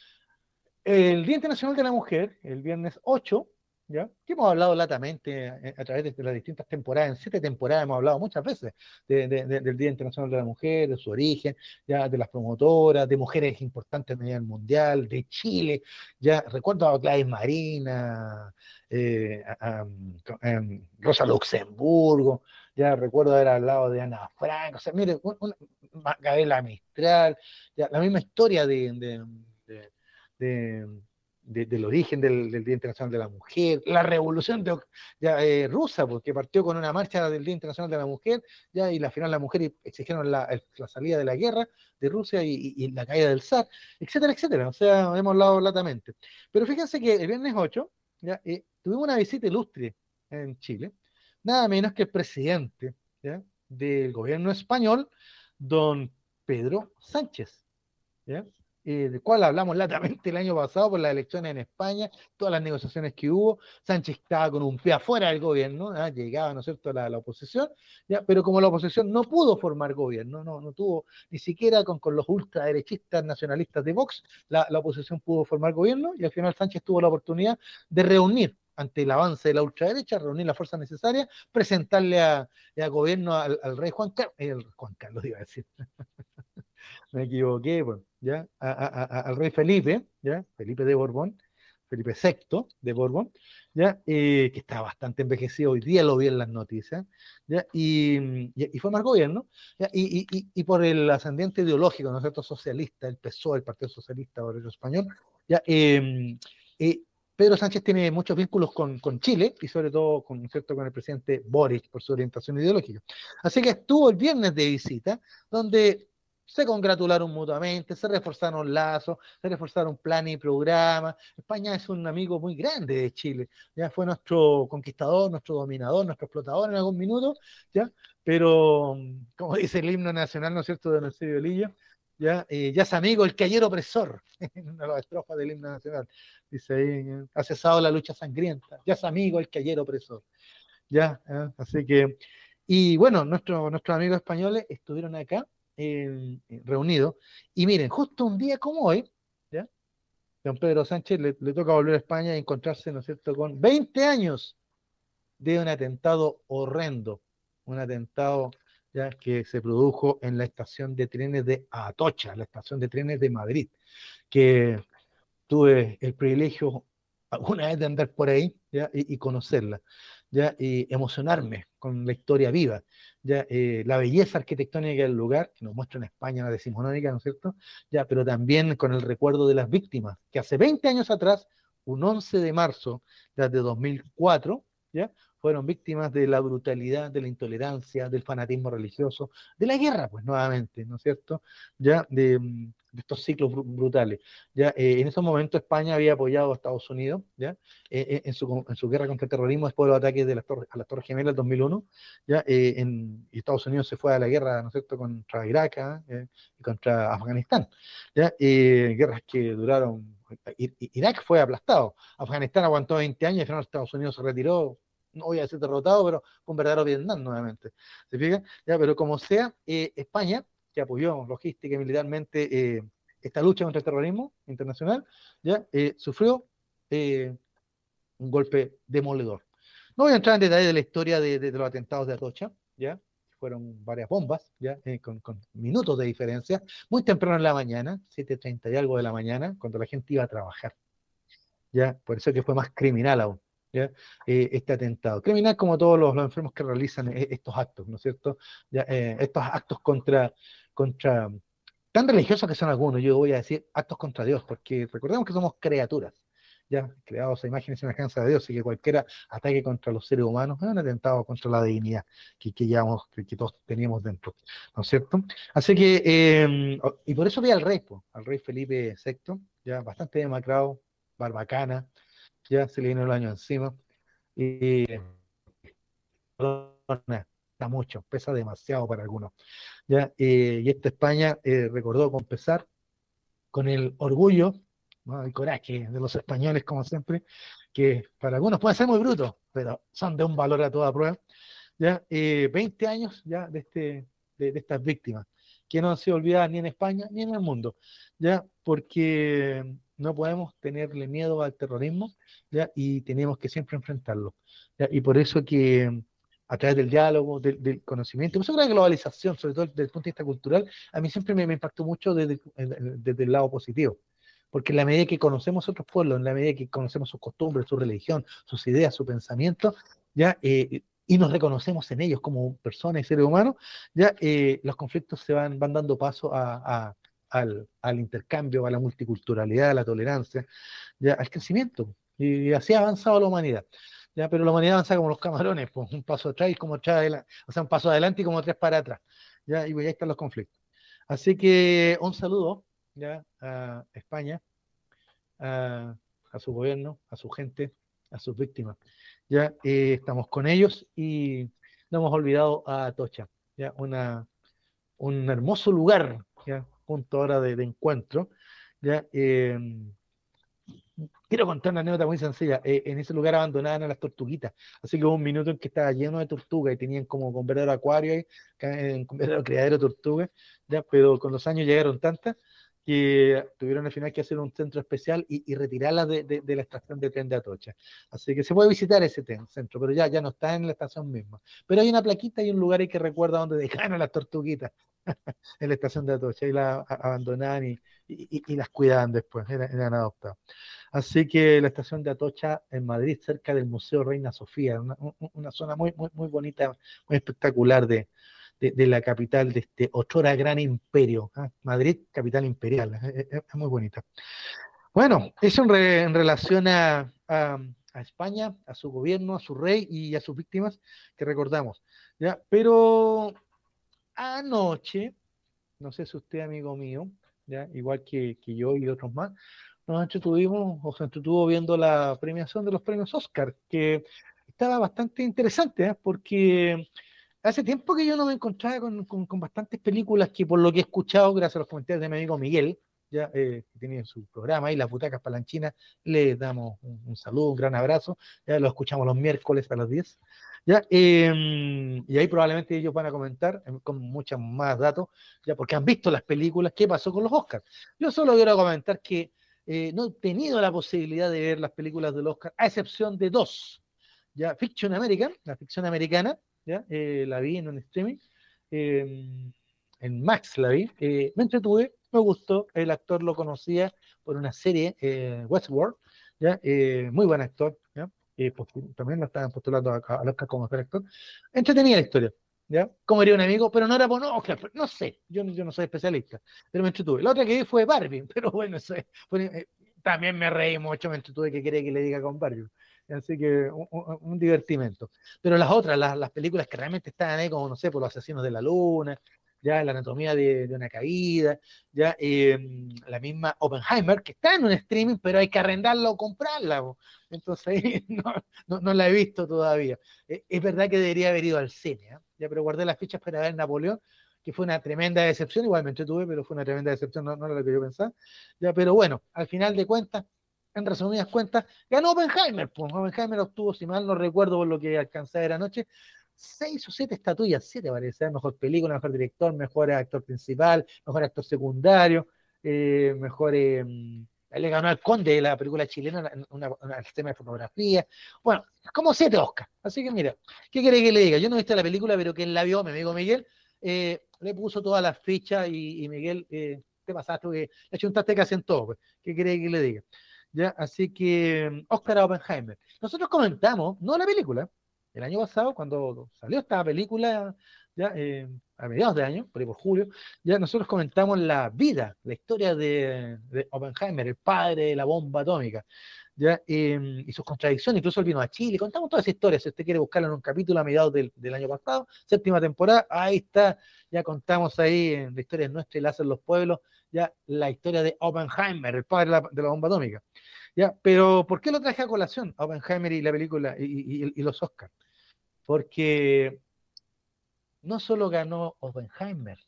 El Día Internacional de la Mujer, el viernes ocho, ¿ya?, que hemos hablado latamente a, a través de las distintas temporadas, en siete temporadas hemos hablado muchas veces de, de, de, del Día Internacional de la Mujer, de su origen, ya, de las promotoras, de mujeres importantes a nivel mundial, de Chile, ya recuerdo a Gladys Marina, eh, a, a, a Rosa Luxemburgo, ya recuerdo haber hablado de Ana Frank, o sea, mire, una, una, Gabriela Mistral, ya, la misma historia de, de, de de, de, del origen del, del, Día Internacional de la Mujer, la revolución de, ya, eh, rusa, porque partió con una marcha del Día Internacional de la Mujer, ya, y al final las mujeres exigieron la, la salida de la guerra de Rusia y, y, y la caída del zar, etcétera, etcétera. O sea, hemos hablado latamente. Pero fíjense que el viernes ocho, ya, eh, tuvimos una visita ilustre en Chile, nada menos que el presidente, ya, del gobierno español, don Pedro Sánchez, ¿ya?, eh, del cual hablamos latamente el año pasado por las elecciones en España, todas las negociaciones que hubo. Sánchez estaba con un pie afuera del gobierno, ¿eh? Llegaba, ¿no es cierto?, la, la oposición, ¿ya?, pero como la oposición no pudo formar gobierno, no, no tuvo, ni siquiera con, con los ultraderechistas nacionalistas de Vox, la, la oposición pudo formar gobierno, y al final Sánchez tuvo la oportunidad de reunir, ante el avance de la ultraderecha, reunir las fuerzas necesarias, presentarle a, a gobierno al, al rey Juan Carlos, el Juan Carlos iba a decir, me equivoqué, pues, ¿ya? A, a, a, al rey Felipe, ¿ya? Felipe de Borbón, Felipe sexto de Borbón, ¿ya? Eh, que está bastante envejecido, hoy día lo vi en las noticias, ¿ya? Y, y, y fue más gobierno, ¿ya? Y, y, y por el ascendiente ideológico, ¿no es cierto?, socialista, el P S O E, el Partido Socialista Obrero Español, ¿ya? Eh, eh, Pedro Sánchez tiene muchos vínculos con, con Chile y sobre todo con, ¿cierto?, con el presidente Boric por su orientación ideológica. Así que estuvo el viernes de visita, donde se congratularon mutuamente, se reforzaron lazos, se reforzaron planes y programas. España es un amigo muy grande de Chile, ya fue nuestro conquistador, nuestro dominador, nuestro explotador en algún minuto, ya, pero como dice el himno nacional, ¿no es cierto?, de Narciso Lillo, ya, eh, ya es amigo el que ayer opresor, en una de las estrofas del himno nacional, dice ahí, eh, ha cesado la lucha sangrienta, ya es amigo el que ayer opresor, ya, eh, así que, y bueno, nuestro, nuestros amigos españoles estuvieron acá eh, reunidos, y miren, justo un día como hoy, ya, don Pedro Sánchez le, le toca volver a España y encontrarse, ¿no es cierto?, con veinte años de un atentado horrendo, un atentado ya que se produjo en la estación de trenes de Atocha, la estación de trenes de Madrid, que tuve el privilegio alguna vez de andar por ahí, ¿ya? Y, y conocerla, ¿ya? Y emocionarme con la historia viva, ¿ya? Eh, la belleza arquitectónica del lugar, que nos muestra en España la decimonónica, ¿no es cierto? ¿Ya? Pero también con el recuerdo de las víctimas, que hace veinte años atrás, un once de marzo ya de dos mil cuatro, ¿ya? Fueron víctimas de la brutalidad, de la intolerancia, del fanatismo religioso, de la guerra, pues nuevamente, ¿no es cierto? Ya de, de estos ciclos brutales. ¿Ya? Eh, en esos momentos España había apoyado a Estados Unidos, ¿ya? Eh, eh, en, su, en su guerra contra el terrorismo después de los ataques de las torres, a las Torres Gemelas del dos mil uno, ¿ya? Eh, en, y Estados Unidos se fue a la guerra, ¿no es cierto?, contra Irak, ¿eh? Y contra Afganistán, ¿ya? Eh, guerras que duraron, Irak fue aplastado, Afganistán aguantó veinte años y al final Estados Unidos se retiró, no voy a decir derrotado, pero fue un verdadero Vietnam nuevamente, ¿se fija? ¿Ya? Pero como sea, eh, España, que apoyó logística y militarmente eh, esta lucha contra el terrorismo internacional, ya eh, sufrió eh, un golpe demoledor. No voy a entrar en detalle de la historia de, de, de los atentados de Atocha, ya fueron varias bombas, ya eh, con, con, minutos de diferencia, muy temprano en la mañana, siete treinta y algo de la mañana, cuando la gente iba a trabajar, ya por eso que fue más criminal aún. ¿Ya? Eh, este atentado. Criminal como todos los, los enfermos que realizan eh, estos actos, ¿no es cierto? ¿Ya? Eh, estos actos contra, contra tan religiosos que son algunos, yo voy a decir actos contra Dios, porque recordemos que somos criaturas, ya creados a imagen y semejanza de Dios, y que cualquier ataque contra los seres humanos es un atentado contra la divinidad que, que, llevamos, que, que todos teníamos dentro, ¿no es cierto? Así que, eh, y por eso vi al rey, pues, al rey Felipe sexto, ya bastante demacrado, barbacana, ya se le vino el año encima, y pesa mucho, pesa demasiado para algunos. ¿Ya? Eh, y esta España eh, recordó con pesar, con el orgullo, ¿no?, el coraje de los españoles, como siempre, que para algunos puede ser muy bruto, pero son de un valor a toda prueba. ¿Ya? Eh, veinte años ya de, este, de, de estas víctimas, que no han sido olvidadas ni en España ni en el mundo, ¿ya? Porque no podemos tenerle miedo al terrorismo, ¿ya? Y tenemos que siempre enfrentarlo, ¿ya? Y por eso que a través del diálogo, del, del conocimiento, por eso la globalización, sobre todo desde el punto de vista cultural, a mí siempre me, me impactó mucho desde, desde el lado positivo. Porque en la medida que conocemos otros pueblos, en la medida que conocemos sus costumbres, su religión, sus ideas, su pensamiento, ya eh, y nos reconocemos en ellos como personas y seres humanos, ya eh, los conflictos se van, van dando paso a, a, al, al intercambio, a la multiculturalidad, a la tolerancia, ya al crecimiento. Y así ha avanzado la humanidad. Ya, pero la humanidad avanza como los camarones, pues, un paso atrás y como atrás adelante, o sea, un paso adelante y como tres para atrás. Ya, y pues ahí están los conflictos. Así que un saludo ya a España, a, a su gobierno, a su gente, a sus víctimas. Ya eh, estamos con ellos y no hemos olvidado a Atocha, ya una, un hermoso lugar, ya punto ahora de, de encuentro. Ya eh, quiero contar una anécdota muy sencilla. Eh, en ese lugar abandonaban a las tortuguitas, así que hubo un minuto en que estaba lleno de tortugas y tenían como un verdadero acuario ahí, un verdadero criadero de tortugas, ya, pero con los años llegaron tantas que tuvieron al final que hacer un centro especial y, y retirarlas de, de, de la estación de tren de Atocha. Así que se puede visitar ese ten, centro, pero ya, ya no está en la estación misma. Pero hay una plaquita y un lugar ahí que recuerda donde dejaron a las tortuguitas en la estación de Atocha y las abandonaban y, y, y, las cuidaban después, eran, eran adoptadas. Así que la estación de Atocha en Madrid, cerca del Museo Reina Sofía, una, una zona muy, muy, muy bonita, muy espectacular de, de, de la capital de este otrora gran imperio, ¿eh? Madrid, capital imperial, es, es, es muy bonita. Bueno, eso en, re, en relación a, a, a España, a su gobierno, a su rey y a sus víctimas que recordamos, ¿ya? Pero anoche, no sé si usted, amigo mío, ¿ya? Igual que, que yo y otros más, nos entretuvimos o se entretuvo viendo la premiación de los premios Oscar, que estaba bastante interesante, ¿eh? Porque hace tiempo que yo no me encontraba con, con, con bastantes películas que, por lo que he escuchado, gracias a los comentarios de mi amigo Miguel, ya eh, que tiene su programa ahí, Las Butacas Palanchinas, le damos un, un saludo, un gran abrazo, ya lo escuchamos los miércoles a las diez, ya, eh, y ahí probablemente ellos van a comentar eh, con muchos más datos, ya porque han visto las películas, qué pasó con los Oscars. Yo solo quiero comentar que eh, no he tenido la posibilidad de ver las películas del Oscar, a excepción de dos, ya, Fiction American, la ficción americana, ya, eh, la vi en un streaming, eh, en Max la vi, eh, me entretuve, me gustó, el actor lo conocía por una serie, eh, Westworld, ¿ya? Eh, muy buen actor, ¿ya? Eh, también lo estaban postulando a, a Oscar como mejor actor. Entretenida la historia, ¿ya? Como diría un amigo, pero no era por no, Oscar, no sé, yo, yo no soy especialista, pero me entretuve. La otra que vi fue Barbie, pero bueno, eso es, fue, eh, también me reí mucho, me entretuve, que quiere que le diga con Barbie. Así que un, un, un divertimento. Pero las otras, las, las películas que realmente estaban ahí, como no sé, por los asesinos de la luna, ya la anatomía de, de una caída, ya eh, la misma Oppenheimer, que está en un streaming, pero hay que arrendarla o comprarla. Po. Entonces ahí no, no, no, la he visto todavía. Eh, es verdad que debería haber ido al cine, ¿eh? Ya, pero guardé las fichas para ver Napoleón, que fue una tremenda decepción, igual me entretuve, pero fue una tremenda decepción, no, no era lo que yo pensaba. Ya, pero bueno, al final de cuentas, en resumidas cuentas, ganó Oppenheimer. Pues Oppenheimer obtuvo, si mal no recuerdo por lo que alcancé a ver anoche, seis o siete estatuillas, siete parece, mejor película, mejor director, mejor actor principal, mejor actor secundario, eh, mejor, eh, le ganó al Conde, la película chilena, una, una, el tema de fotografía, bueno, como siete Oscars, así que mira, ¿qué quiere que le diga? Yo no he visto la película, pero quien la vio, mi amigo Miguel, eh, le puso todas las fichas y, y Miguel, eh, te pasaste, que le chuntaste casi en todo, pues. ¿Qué quiere que le diga? ¿Ya? Así que Oscar Oppenheimer. Nosotros comentamos, no la película, el año pasado, cuando salió esta película, ya eh, a mediados de año, por ahí por julio, ya nosotros comentamos la vida, la historia de, de Oppenheimer, el padre de la bomba atómica, ya eh, y sus contradicciones. Incluso él vino a Chile, contamos toda esa historia. Si usted quiere buscarla en un capítulo a mediados del, del año pasado, séptima temporada, ahí está, ya contamos ahí en la historia nuestra y la hacen los pueblos, ya la historia de Oppenheimer, el padre de la, de la bomba atómica. Ya, pero ¿por qué lo traje a colación, Oppenheimer y la película y, y, y los Oscars? Porque no solo ganó Oppenheimer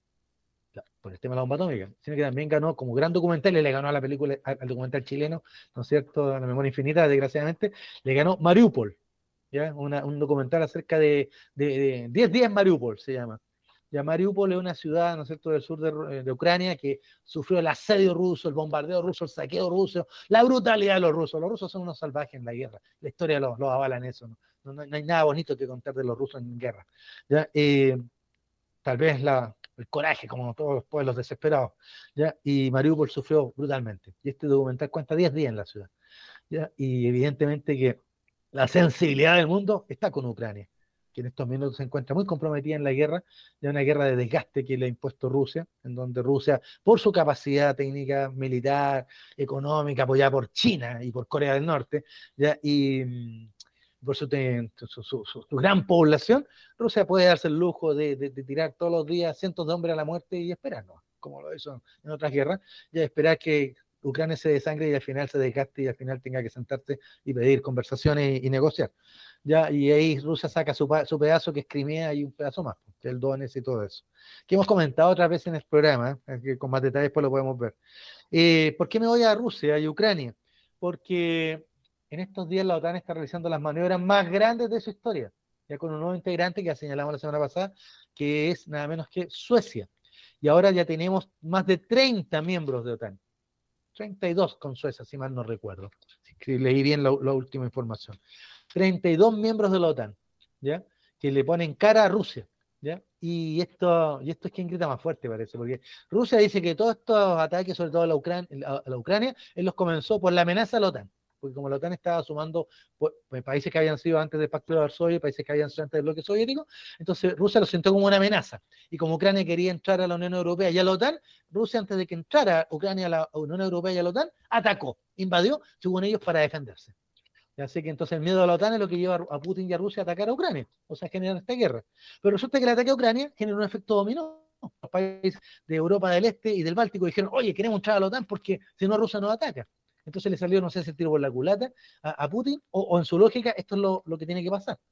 por el tema de la bomba atómica, sino que también ganó como gran documental, y le ganó a la película, al documental chileno, ¿no es cierto?, a La Memoria Infinita, desgraciadamente, le ganó Mariupol, ¿ya? Una, un documental acerca de, de, de diez días en Mariupol, se llama. Ya Mariupol es una ciudad, ¿no es cierto?, del sur de, de Ucrania, que sufrió el asedio ruso, el bombardeo ruso, el saqueo ruso, la brutalidad de los rusos. Los rusos son unos salvajes en la guerra. La historia los, los avala en eso. ¿no? No, no, no hay nada bonito que contar de los rusos en guerra. ¿Ya? Eh, tal vez la, el coraje, como todos los pueblos desesperados. ¿Ya? Y Mariupol sufrió brutalmente. Y este documental cuenta diez días en la ciudad. ¿Ya? Y evidentemente que la sensibilidad del mundo está con Ucrania, que en estos minutos se encuentra muy comprometida en la guerra, de una guerra de desgaste que le ha impuesto Rusia, en donde Rusia, por su capacidad técnica, militar, económica, apoyada por China y por Corea del Norte, ¿ya? y por su, su, su, su, su gran población, Rusia puede darse el lujo de, de, de tirar todos los días cientos de hombres a la muerte y esperar, ¿no? Como lo hizo en otras guerras, y esperar que Ucrania se desangre y al final se desgaste y al final tenga que sentarse y pedir conversaciones y, y negociar. Ya, y ahí Rusia saca su, su pedazo, que es Crimea, y un pedazo más, que el Donetsk y todo eso. Que hemos comentado otras veces en el programa, ¿eh? Que con más detalles después lo podemos ver. Eh, ¿Por qué me voy a Rusia y Ucrania? Porque en estos días la OTAN está realizando las maniobras más grandes de su historia, ya con un nuevo integrante que ya señalamos la semana pasada, que es nada menos que Suecia. Y ahora ya tenemos más de treinta miembros de OTAN. treinta y dos con Suecia, si mal no recuerdo. Si leí bien la, la última información. treinta y dos miembros de la OTAN, ¿ya? Que le ponen cara a Rusia, ¿ya? Y esto, y esto es quien grita más fuerte, parece, porque Rusia dice que todos estos ataques, sobre todo a la, Ucrania, a la Ucrania, él los comenzó por la amenaza a la OTAN, porque como la OTAN estaba sumando pues, países que habían sido antes del Pacto de Varsovia, países que habían sido antes del bloque soviético, entonces Rusia lo sintió como una amenaza, y como Ucrania quería entrar a la Unión Europea y a la OTAN, Rusia, antes de que entrara Ucrania a la Unión Europea y a la OTAN, atacó, invadió, según ellos, para defenderse. Así que entonces el miedo a la OTAN es lo que lleva a Putin y a Rusia a atacar a Ucrania, o sea, generar esta guerra. Pero resulta que el ataque a Ucrania genera un efecto dominó. Los países de Europa del Este y del Báltico dijeron, oye, queremos entrar a la OTAN porque si no Rusia nos ataca. Entonces le salió, no sé si el tiro por la culata a, a Putin, o, o en su lógica, esto es lo, lo que tiene que pasar.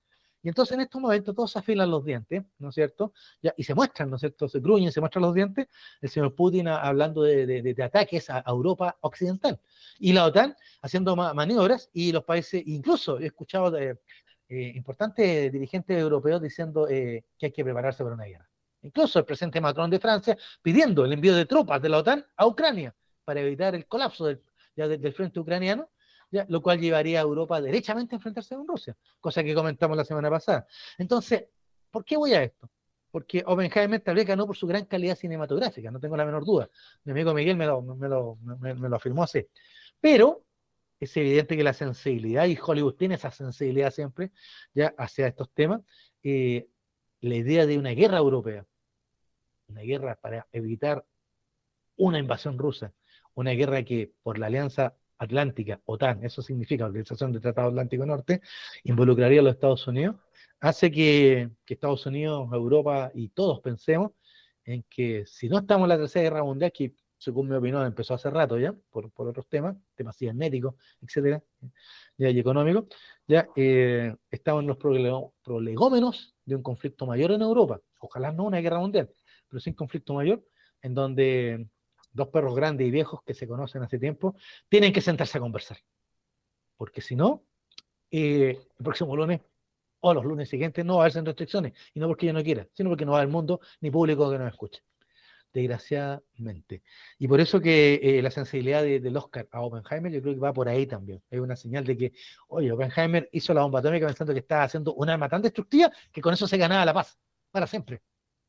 Y entonces en estos momentos todos se afilan los dientes, ¿no es cierto? Ya, y se muestran, ¿no es cierto? Se gruñen, se muestran los dientes, el señor Putin a, hablando de, de, de ataques a, a Europa Occidental. Y la OTAN haciendo ma maniobras y los países, incluso he escuchado de, eh, importantes dirigentes europeos diciendo eh, que hay que prepararse para una guerra. Incluso el presidente Macron de Francia pidiendo el envío de tropas de la OTAN a Ucrania para evitar el colapso del, ya del, del frente ucraniano, ya, lo cual llevaría a Europa derechamente a enfrentarse con Rusia, cosa que comentamos la semana pasada. Entonces, ¿por qué voy a esto? Porque Oppenheimer tal vez ganó por su gran calidad cinematográfica, no tengo la menor duda. Mi amigo Miguel me lo, me lo, me, me lo afirmó así. Pero es evidente que la sensibilidad, y Hollywood tiene esa sensibilidad siempre, ya hacia estos temas, eh, la idea de una guerra europea, una guerra para evitar una invasión rusa, una guerra que por la Alianza Atlántica, OTAN, eso significa Organización del Tratado Atlántico Norte, involucraría a los Estados Unidos, hace que, que Estados Unidos, Europa y todos pensemos en que si no estamos en la Tercera Guerra Mundial, que según mi opinión empezó hace rato ya, por, por otros temas, temas cibernéticos, etcétera, ya, y económicos, ya eh, estamos en los prolegómenos de un conflicto mayor en Europa, ojalá no una guerra mundial, pero sí un conflicto mayor, en donde dos perros grandes y viejos que se conocen hace tiempo tienen que sentarse a conversar, porque si no, eh, el próximo lunes o los lunes siguientes no va a haber restricciones, y no porque yo no quiera, sino porque no va a haber mundo ni público que nos escuche, desgraciadamente. Y por eso que eh, la sensibilidad de, del Oscar a Oppenheimer yo creo que va por ahí también. Es una señal de que, oye, Oppenheimer hizo la bomba atómica pensando que estaba haciendo un arma tan destructiva que con eso se ganaba la paz, para siempre.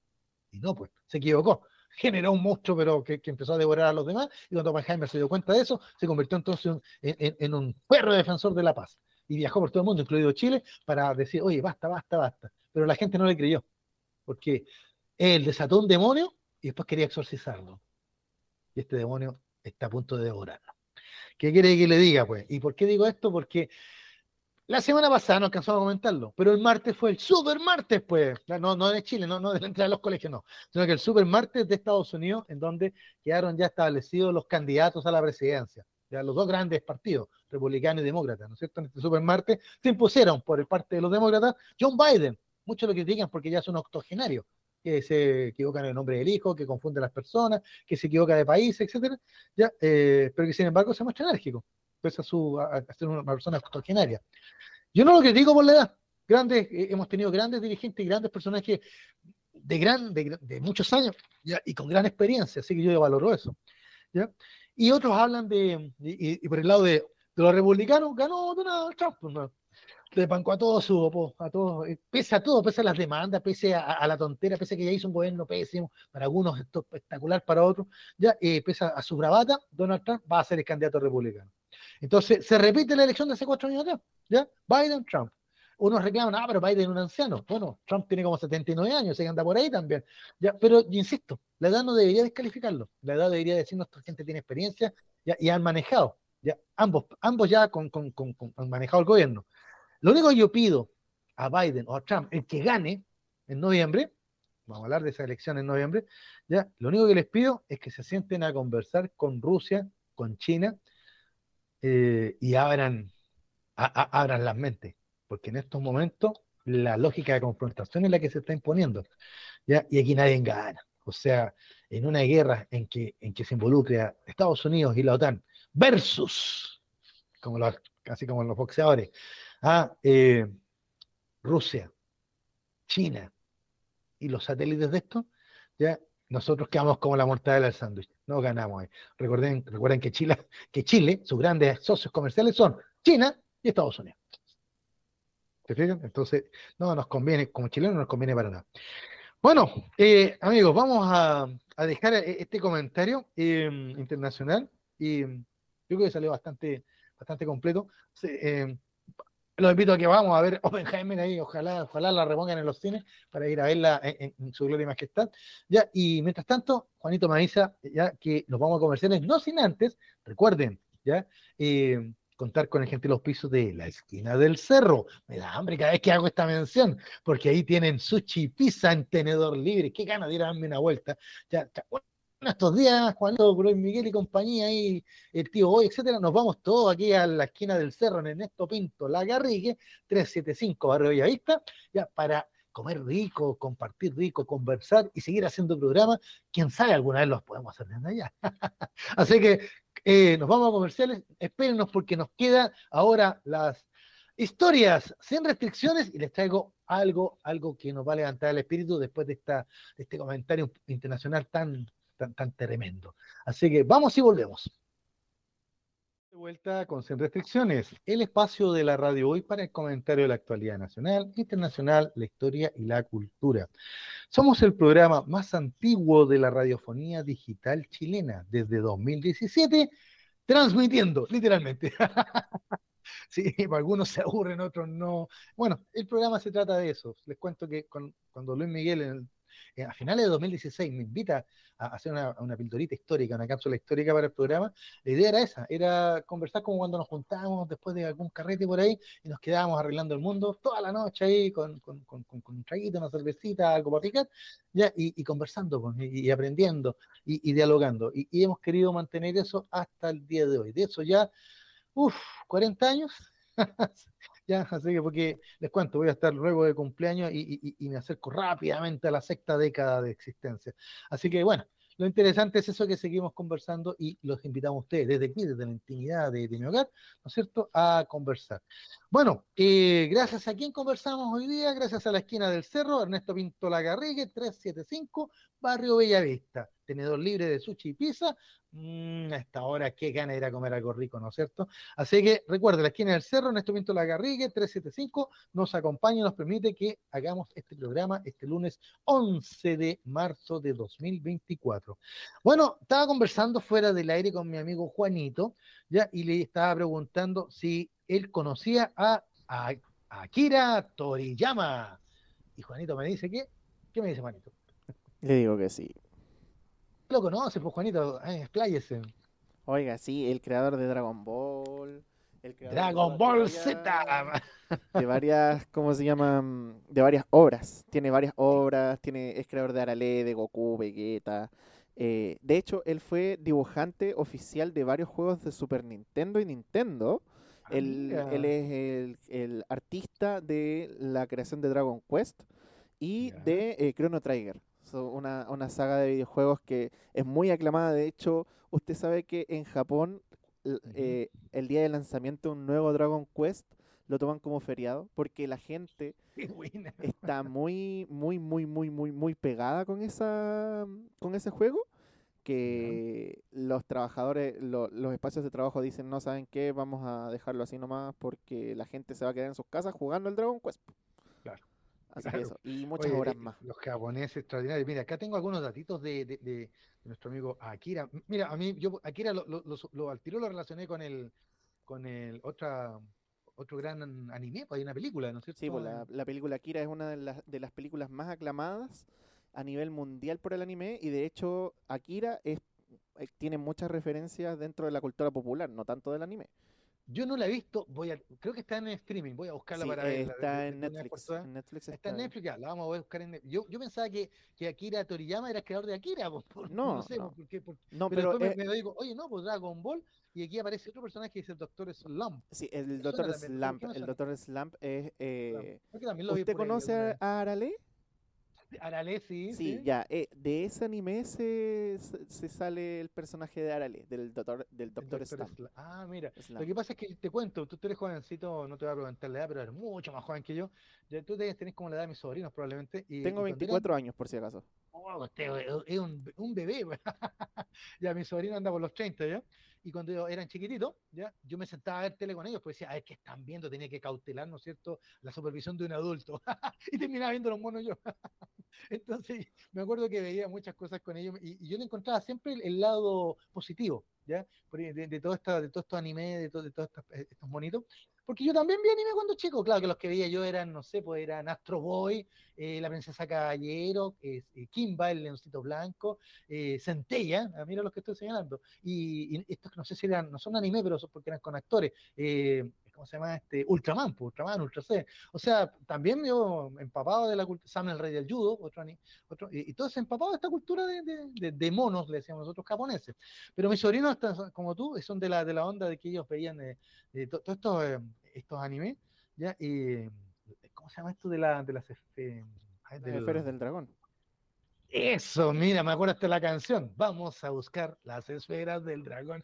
Y no, pues, se equivocó. Generó un monstruo, pero que, que empezó a devorar a los demás, y cuando Oppenheimer se dio cuenta de eso, se convirtió entonces en, en, en un perro defensor de la paz. Y viajó por todo el mundo, incluido Chile, para decir, oye, basta, basta, basta. Pero la gente no le creyó, porque él desató un demonio y después quería exorcizarlo. Y este demonio está a punto de devorarlo. ¿Qué quiere que le diga, pues? ¿Y por qué digo esto? Porque la semana pasada no alcanzamos a comentarlo, pero el martes fue el super martes, pues, no, no de Chile, no, no de la entrada de los colegios, no, sino que el super martes de Estados Unidos, en donde quedaron ya establecidos los candidatos a la presidencia, ya los dos grandes partidos, republicano y demócrata, ¿no es cierto? En este super martes se impusieron por el parte de los demócratas John Biden. Muchos lo critican porque ya es un octogenario, que se equivoca en el nombre del hijo, que confunde a las personas, que se equivoca de país, etcétera, ya, eh, pero que sin embargo se muestra enérgico, pese a, su, a, a ser una persona octogenaria. Yo no lo critico por la edad. Grandes, eh, hemos tenido grandes dirigentes y grandes personajes de, gran, de, de muchos años, ¿ya? Y con gran experiencia, así que yo valoro eso, ¿ya? Y otros hablan de, y, y por el lado de, de los republicanos, ganó Donald Trump, ¿no? Le bancó a todos, su, a todos, pese a todo, pese a las demandas, pese a, a la tontera, pese a que ya hizo un gobierno pésimo, para algunos esto espectacular, para otros, ya, eh, pese a, a su bravata, Donald Trump va a ser el candidato republicano. Entonces, se repite la elección de hace cuatro años atrás, ¿ya? Biden-Trump. Unos reclaman, ah, pero Biden es un anciano. Bueno, Trump tiene como setenta y nueve años, se anda por ahí también. ¿Ya? Pero, insisto, la edad no debería descalificarlo. La edad debería decirnos que esta gente tiene experiencia, ¿ya? Y han manejado. ¿Ya? Ambos, ambos ya con, con, con, con, han manejado el gobierno. Lo único que yo pido a Biden o a Trump, el que gane en noviembre, vamos a hablar de esa elección en noviembre, ¿ya? Lo único que les pido es que se sienten a conversar con Rusia, con China, eh, y abran, a, a, abran las mentes, porque en estos momentos la lógica de confrontación es la que se está imponiendo, ¿ya? Y aquí nadie gana. O sea, en una guerra en que, en que se involucre a Estados Unidos y la OTAN versus, como los, casi como los boxeadores, a eh, Rusia, China y los satélites de esto, ya nosotros quedamos como la mortadela del sándwich, no ganamos ahí. Recuerden, recuerden que Chile, que Chile, sus grandes socios comerciales son China y Estados Unidos. ¿Se fijan? Entonces, no nos conviene, como chilenos no nos conviene para nada. Bueno, eh, amigos, vamos a, a dejar este comentario eh, internacional, y yo creo que salió bastante, bastante completo. Eh, Los invito a que vamos a ver Oppenheimer ahí, ojalá, ojalá la repongan en los cines para ir a verla en, en su gloria y majestad. Ya, y mientras tanto, Juanito me avisa ya que nos vamos a comerciales, no sin antes, recuerden, ya, eh, contar con el gentil auspicio de La Esquina del Cerro. Me da hambre cada vez que hago esta mención, porque ahí tienen sushi y pizza en tenedor libre. Qué ganas de ir a darme una vuelta. Ya, estos días, Juanito, Luis Miguel y compañía, ahí, el tío Hoy, etcétera, nos vamos todos aquí a la esquina del cerro, en Ernesto Pinto, La Garrigue, trescientos setenta y cinco, Barrio Bellavista, ya para comer rico, compartir rico, conversar y seguir haciendo programas. Quién sabe, alguna vez los podemos hacer desde allá. Así que eh, nos vamos a comerciales, espérenos porque nos quedan ahora las historias sin restricciones y les traigo algo, algo que nos va a levantar el espíritu después de, esta, de este comentario internacional tan Tan, tan tremendo. Así que vamos y volvemos. De vuelta con Sin Restricciones, el espacio de la radio hoy para el comentario de la actualidad nacional, internacional, la historia y la cultura. Somos el programa más antiguo de la radiofonía digital chilena, desde dos mil diecisiete, transmitiendo, literalmente. Sí, algunos se aburren, otros no. Bueno, el programa se trata de eso. Les cuento que con, cuando Luis Miguel en el eh, a finales de dos mil dieciséis me invita a hacer una, una pildorita histórica, una cápsula histórica para el programa. La idea era esa, era conversar como cuando nos juntábamos después de algún carrete por ahí y nos quedábamos arreglando el mundo toda la noche ahí con, con, con, con, con un traguito, una cervecita, algo para picar, ya, y, y conversando pues, y, y aprendiendo y, y dialogando. Y, y hemos querido mantener eso hasta el día de hoy. De eso ya, uff, cuarenta años. Ya, así que porque les cuento, voy a estar luego de cumpleaños y, y, y me acerco rápidamente a la sexta década de existencia. Así que bueno, lo interesante es eso que seguimos conversando y los invitamos a ustedes desde aquí, desde la intimidad de, de mi hogar, ¿no es cierto?, a conversar. Bueno, eh, gracias a quien conversamos hoy día, gracias a la esquina del cerro, Ernesto Pinto Lagarrigue, trescientos setenta y cinco, Barrio Bellavista, tenedor libre de sushi y pizza. Mm, a esta hora, qué gana de ir a comer algo rico, ¿no es cierto? Así que recuerde, la esquina del cerro, Ernesto Pinto Lagarrigue, trescientos setenta y cinco, nos acompaña y nos permite que hagamos este programa este lunes once de marzo de dos mil veinticuatro. Bueno, estaba conversando fuera del aire con mi amigo Juanito, ya, y le estaba preguntando si él conocía a, a, a Akira Toriyama. Y Juanito me dice que, ¿qué me dice Juanito? Le digo que sí. Lo conoce, pues Juanito, eh, expláyese. Oiga, sí, el creador de Dragon Ball, el creador de, Dragon va- de Ball Z. varias, de varias, ¿cómo se llaman? De varias obras. Tiene varias obras, tiene, es creador de Arale, de Goku, Vegeta. Eh, de hecho, él fue dibujante oficial de varios juegos de Super Nintendo y Nintendo. Ah, Él, él mira. es el, el artista de la creación de Dragon Quest y Ya. de eh, Chrono Trigger. So, una, una saga de videojuegos que es muy aclamada. De hecho, usted sabe que en Japón l- Ujú. eh, el día de lanzamiento de un nuevo Dragon Quest lo toman como feriado porque la gente Qué buena. está muy, muy, muy, muy, muy, muy pegada con esa, con ese juego Ya. que los trabajadores, lo- los espacios de trabajo dicen, no saben qué, vamos a dejarlo así nomás porque la gente se va a quedar en sus casas jugando al Dragon Quest. Claro, Así que claro. eso, y muchas Oye, horas eh, más. los japoneses extraordinarios. Mira, acá tengo algunos datitos de, de- de- de nuestro amigo Akira. M- Mira, a mí, yo Akira lo, lo, lo- lo- al tiro lo relacioné con el, con el otra, otro gran anime, pues hay una película, ¿no es Sí, pues cierto? la, En- la película Akira es una de las, de las películas más aclamadas a nivel mundial por el anime y de hecho Akira es, eh, tiene muchas referencias dentro de la cultura popular, no tanto del anime. Yo no la he visto, voy a, creo que está en streaming, voy a buscarla Sí, para eh, verla de, de- está de- en de una vez por Netflix. todas. En Netflix Está en está. Netflix, ya, la vamos a buscar en Netflix. Yo, yo pensaba que, que Akira Toriyama era el creador de Akira, pues, por- no No, sé no. por qué, por- No, pero pero después me, eh, me digo, oye, no, pues Dragon Ball, y aquí aparece otro personaje que es el Doctor Slump. sí, el Me suena Doctor también, no sé por Slump. qué me El suena. Doctor Slump es. Slump. eh, Creo que también lo vi ¿Usted por ahí conoce alguna a, vez. a Arale? Arale, sí, Sí, sí. ya. Eh, de ese anime se, se, se sale el personaje de Arale, del Doctor, del El Doctor doctor Slump. Slump. Ah, mira. Lo Slump. que pasa es que te cuento, tú, tú eres jovencito, no te voy a preguntar la edad, pero eres mucho más joven que yo. Ya tú debes tenés como la edad de mis sobrinos probablemente. Y, Tengo y cuando eran. veinticuatro años, por si acaso. Oh, usted es un, un bebé, güey. Ya mi sobrino anda por los treinta, ¿ya? Y cuando ellos eran chiquititos, ¿ya? Yo me sentaba a ver tele con ellos, pues decía, a ver qué están viendo, tenía que cautelar, ¿no es cierto?, la supervisión de un adulto. Y terminaba viendo los monos yo. Entonces, me acuerdo que veía muchas cosas con ellos y, y yo le encontraba siempre el, el lado positivo, ¿ya? Por- De, de, todo esta, de todos estos animes, de, todo, de todos estos, eh, estos monitos. Porque yo también vi anime cuando chico, claro que los que veía yo eran, no sé, pues eran Astro Boy, eh, La Princesa Caballero, eh, eh, Kimba, el Leoncito Blanco, eh, Centella, ah, mira los que estoy señalando. Y, y estos que no sé si eran, no son anime, pero son porque eran con actores. Eh, ¿cómo se llama? Este, Ultraman, pues, Ultraman, Ultra C. O sea, también yo empapado de la cultura, Sam el rey del judo, otro, ani- otro y, y todo ese empapado de esta cultura de, de, de- de monos, le decíamos nosotros japoneses. Pero mis sobrinos, están- como tú, son de la, de la onda de que ellos veían eh, eh, to- todos estos, eh, estos animes, ¿ya? Y, ¿cómo se llama esto de la, de las, eh, ay, Las del, esferas del dragón. eso, mira, me acuerdo hasta la canción. Vamos a buscar las esferas del dragón.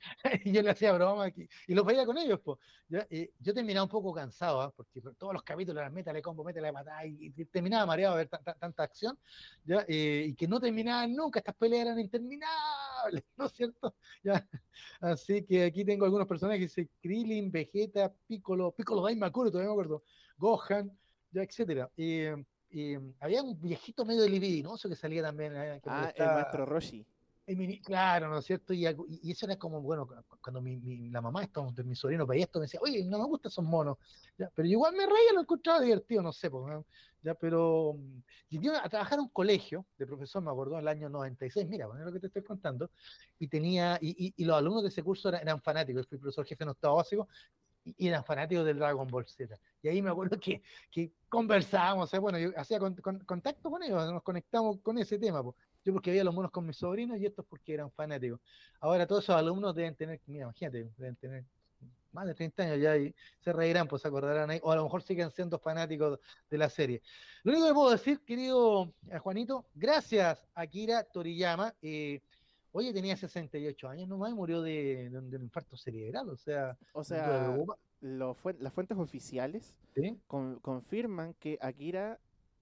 Y yo le hacía broma aquí. Y los veía con ellos, pues. Yo, eh, yo terminaba un poco cansado, ¿ah? Porque todos los capítulos eran métale combo, métale patada, y, y terminaba mareado de ver tanta, tanta acción, ¿ya? Eh, y que no terminaban nunca, estas peleas eran interminables, ¿no es cierto? ¿Ya? Así que aquí tengo algunos personajes que dice Krillin, Vegeta, Piccolo, Piccolo Daimakuru, todavía me acuerdo, Gohan, ya, etcétera. Eh, y había un viejito medio libidinoso que salía también, eh, que Ah, el maestro molestaba. Roshi. El mini- claro, ¿no es cierto? Y, algo- y- y eso era como, bueno, cu- cuando mi, mi- la mamá esto, de mi sobrino veía esto, me decía, oye, no me gustan esos monos. Ya, pero igual me reía, lo encontraba divertido, no sé, pues, ¿no? Ya, pero mm, y yo a trabajar en un colegio de profesor, me acuerdo, en el año noventa y seis, mira, bueno, es lo que te estoy contando, y tenía, y, y- y los alumnos de ese curso eran, eran fanáticos, yo fui profesor jefe en octavo básico, y eran fanáticos del Dragon Ball Z. Y ahí me acuerdo que, que conversábamos, o sea, bueno, yo hacía con- con- contacto con ellos, nos conectamos con ese tema, po. Yo porque veía los monos con mis sobrinos y estos porque eran fanáticos. Ahora todos esos alumnos deben tener, mira, imagínate, deben tener más de treinta años ya y se reirán, pues se acordarán ahí, o a lo mejor siguen siendo fanáticos de la serie. Lo único que puedo decir, querido eh, Juanito, gracias a Akira Toriyama, eh, oye, tenía sesenta y ocho años nomás y murió de, de un de un infarto cerebral, o sea, O ¿no te sea, preocupa? lo fue- las fuentes oficiales ¿Sí? con- confirman que Akira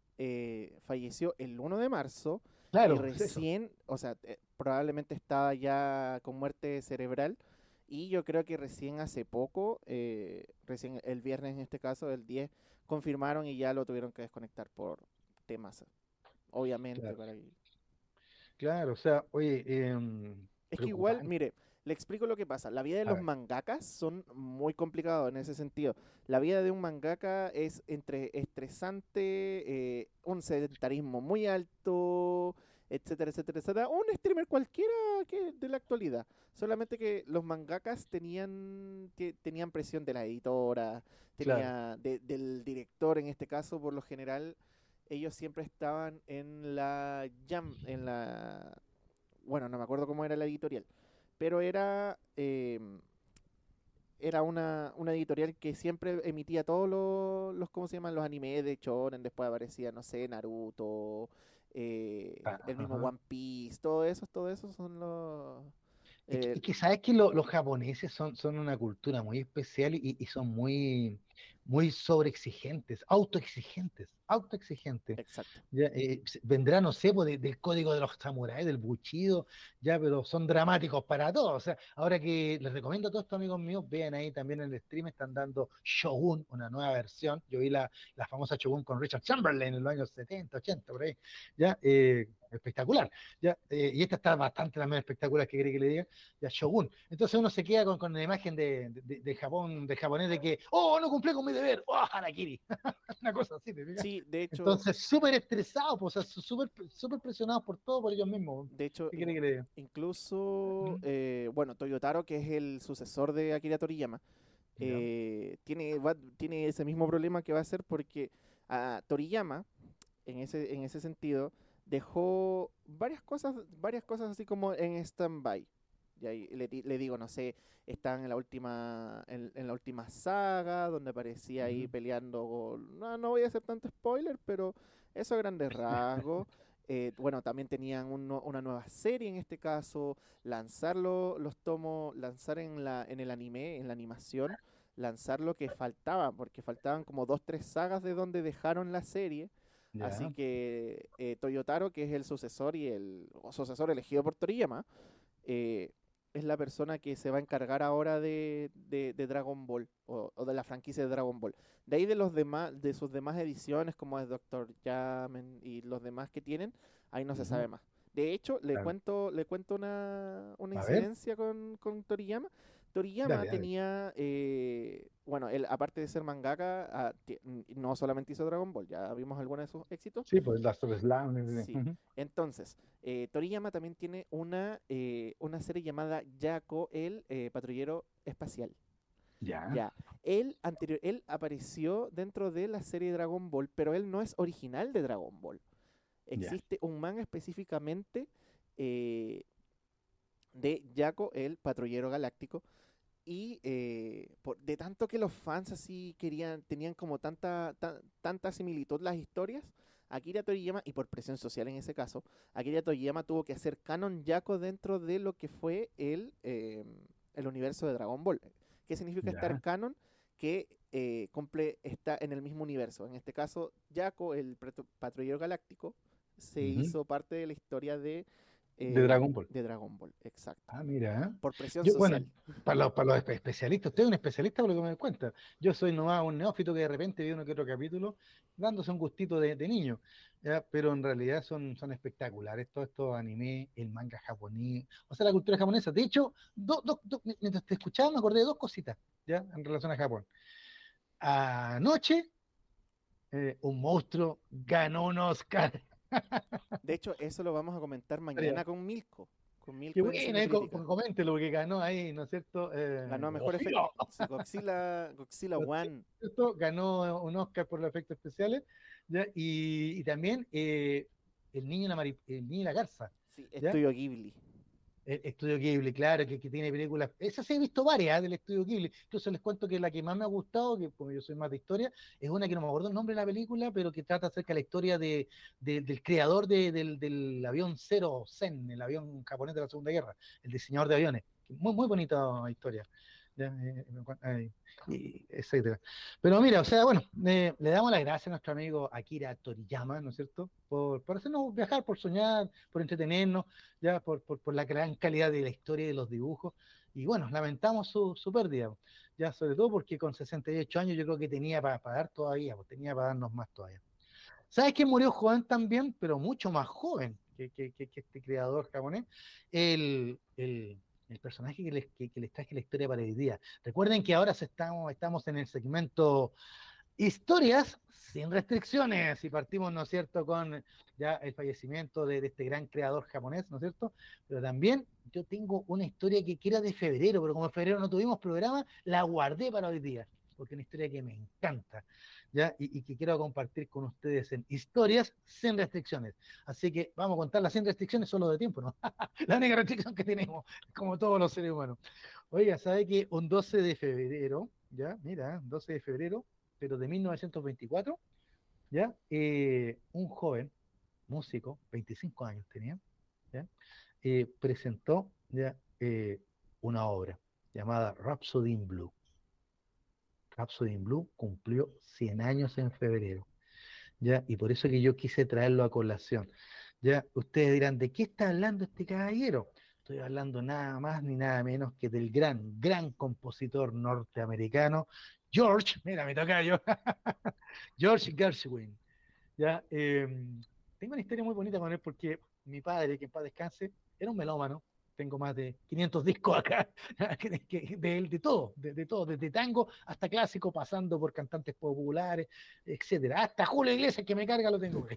eh, falleció el uno de marzo y Claro, es eso. recién, o sea, eh, probablemente estaba ya con muerte cerebral y yo creo que recién hace poco, eh, recién el viernes en este caso, el diez, confirmaron y ya lo tuvieron que desconectar por temas, obviamente, Claro, para que... claro, o sea, oye, em, Es que igual, preocupante. mire, le explico lo que pasa. La vida de A los ver, mangakas son muy complicados en ese sentido. La vida de un mangaka es entre estresante, eh, un sedentarismo muy alto, etcétera, etcétera, etcétera. Un streamer cualquiera que de la actualidad. Solamente que los mangakas tenían, que tenían presión de la editora, claro, tenía de- del director en este caso, por lo general, ellos siempre estaban en la jam, en la bueno, no me acuerdo cómo era la editorial, pero era, eh, era una, una editorial que siempre emitía todos los, los, ¿cómo se llaman? Los animes de Shonen, después aparecía, no sé, Naruto, eh, ah, el mismo ajá. One Piece, todo eso, todo eso son los... Es que, eh, es que sabes que lo- los japoneses son, son una cultura muy especial y, y son muy, muy sobreexigentes, autoexigentes, autoexigentes. exacto. Ya, eh, s- vendrá, no sé, pues, de- del código de los samuráis, del Bushido, ya, pero son dramáticos para todos. O sea, ahora que les recomiendo a todos estos amigos míos, vean ahí también en el stream, están dando Shogun, una nueva versión. Yo vi la, la famosa Shogun con Richard Chamberlain en los años setenta, ochenta, por ahí. Ya, eh, espectacular. Ya, eh, y esta está bastante también espectacular, que quiere que le diga, ya, Shogun. Entonces uno se queda con, con la imagen de, de, de Japón, de japonés, de que, oh, no cumplí con mi deber, oh, harakiri. Una cosa así, ¿te fijas? Sí, de hecho, Entonces, súper estresados, pues, o sea, súper súper presionados por todo, por ellos mismos. de hecho, ¿Qué quiere in- que le diga? incluso, ¿Mm? eh, bueno, Toyotaro, que es el sucesor de Akira Toriyama, Ya. eh, tiene, va- tiene ese mismo problema que va a ser porque a Toriyama, en ese, en ese sentido, dejó varias cosas, varias cosas así como en stand-by. Y ahí le, di- le digo, no sé, están en la última, en, en la última saga, donde aparecía ahí Ujú. peleando con- no, no voy a hacer tanto spoiler, pero eso a grandes rasgos. Eh, bueno, también tenían un no- una nueva serie en este caso, lanzarlo, los tomos, lanzar en la, en el anime, en la animación, lanzar lo que faltaba, porque faltaban como dos, tres sagas de donde dejaron la serie. Así Ya. que eh, Toyotaro, que es el sucesor y el o sucesor elegido por Toriyama, eh, es la persona que se va a encargar ahora de, de- de Dragon Ball o, o de la franquicia de Dragon Ball. De ahí de los demás, de sus demás ediciones, como es Doctor Jam y los demás que tienen, ahí no se Ujú. sabe más. De hecho, le Claro. cuento, le cuento una, una A ver, incidencia con, con Toriyama. Toriyama dale, dale. tenía, eh, bueno, él aparte de ser mangaka, ah, ti- no solamente hizo Dragon Ball, ya vimos algunos de sus éxitos. Sí, pues las of Slam. Sí, Ujú. entonces, eh, Toriyama también tiene una, eh, una serie llamada Yako, el eh, patrullero espacial. Ya. Ya, Él, anterior, él apareció dentro de la serie Dragon Ball, pero él no es original de Dragon Ball. Ya, Existe un manga específicamente eh, de Jaco, el patrullero galáctico, y eh, por- de tanto que los fans así querían, tenían como tanta, tan- tanta similitud las historias, Akira Toriyama, y por presión social en ese caso, Akira Toriyama tuvo que hacer canon Jaco dentro de lo que fue el, eh, el universo de Dragon Ball. ¿Qué significa estar ya. canon? Que eh, comple- está en el mismo universo. En este caso, Jaco, el pretro- patrullero galáctico, se Ujú. hizo parte de la historia de, De eh, Dragon Ball. de Dragon Ball. Exacto. Ah, mira, ¿eh? Por presión Yo, bueno, social. para los, para los espe- especialistas, usted es un especialista por lo que me doy cuenta. Yo soy nomás un neófito que de repente ve uno que otro capítulo dándose un gustito de, de niño, ¿ya? Pero en realidad son, son espectaculares todos estos animes, el manga japonés, o sea, la cultura japonesa. De hecho, do- do- do- mientras te escuchaba me acordé de dos cositas, ¿ya? En relación a Japón. Anoche, eh, un monstruo ganó un Oscar. De hecho, eso lo vamos a comentar mañana con Milko. Con Qué Milko en bueno, eh, co- Cinecrítica. co- coméntelo, porque ganó ahí, ¿no es cierto? Ganó Eh, a mejor efecto. Godzilla, Sí, Godzilla, Godzilla ¿no One. es cierto? Ganó un Oscar por los efectos especiales, ¿ya? Y, y también eh, el niño y la mari- el niño y la garza, Sí, ¿ya? Estudio Ghibli. El Estudio Ghibli, claro, que, que tiene películas. Esas he visto varias, ¿eh? Del Estudio Ghibli. Incluso les cuento que la que más me ha gustado, que como yo soy más de historia, es una que no me acuerdo el nombre de la película, pero que trata acerca de la historia de, de- del creador de- del, del avión Zero Zen, el avión japonés de la Segunda Guerra, el diseñador de aviones. Muy, muy bonita historia. ¿Ya? Eh, eh, y etcétera. Pero mira, o sea, bueno, eh, le damos las gracias a nuestro amigo Akira Toriyama, ¿no es cierto? Por, por hacernos viajar, por soñar, por entretenernos, ya por, por, por la gran calidad de la historia y de los dibujos. Y bueno, lamentamos su, su pérdida, ya sobre todo porque con sesenta y ocho años yo creo que tenía para, para dar todavía, pues tenía para darnos más todavía. ¿Sabes quién murió joven también, pero mucho más joven que, que, que, que este creador japonés? El, el, el personaje que les, que, que les traje la historia para hoy día. Recuerden que ahora se estamos, estamos en el segmento Historias sin restricciones y partimos, ¿no es cierto?, con ya el fallecimiento de, de este gran creador japonés, ¿no es cierto? Pero también yo tengo una historia que quiera de febrero, pero como en febrero no tuvimos programa, la guardé para hoy día, porque es una historia que me encanta, ¿ya? Y, y que quiero compartir con ustedes en Historias sin restricciones. Así que vamos a contarla sin restricciones solo de tiempo, ¿no? La única restricción que tenemos, como todos los seres humanos. Oiga, ¿sabe que un doce de febrero, ya, mira, doce de febrero, pero de mil novecientos veinticuatro, ¿ya? Eh, un joven músico, veinticinco años tenía, ¿ya? Eh, presentó ya eh, una obra llamada Rhapsody in Blue. Rhapsody in Blue cumplió cien años en febrero, ¿ya? Y por eso que yo quise traerlo a colación. Ya, ustedes dirán, ¿de qué está hablando este caballero? Estoy hablando nada más ni nada menos que del gran, gran compositor norteamericano, George, mira, me toca yo, George Gershwin. ¿Ya? Eh, tengo una historia muy bonita con él porque mi padre, que en paz descanse, era un melómano. Tengo más de quinientos discos acá de él, de todo, de, de todo, desde tango hasta clásico, pasando por cantantes populares, etcétera. Hasta Julio Iglesias, que me carga, lo tengo.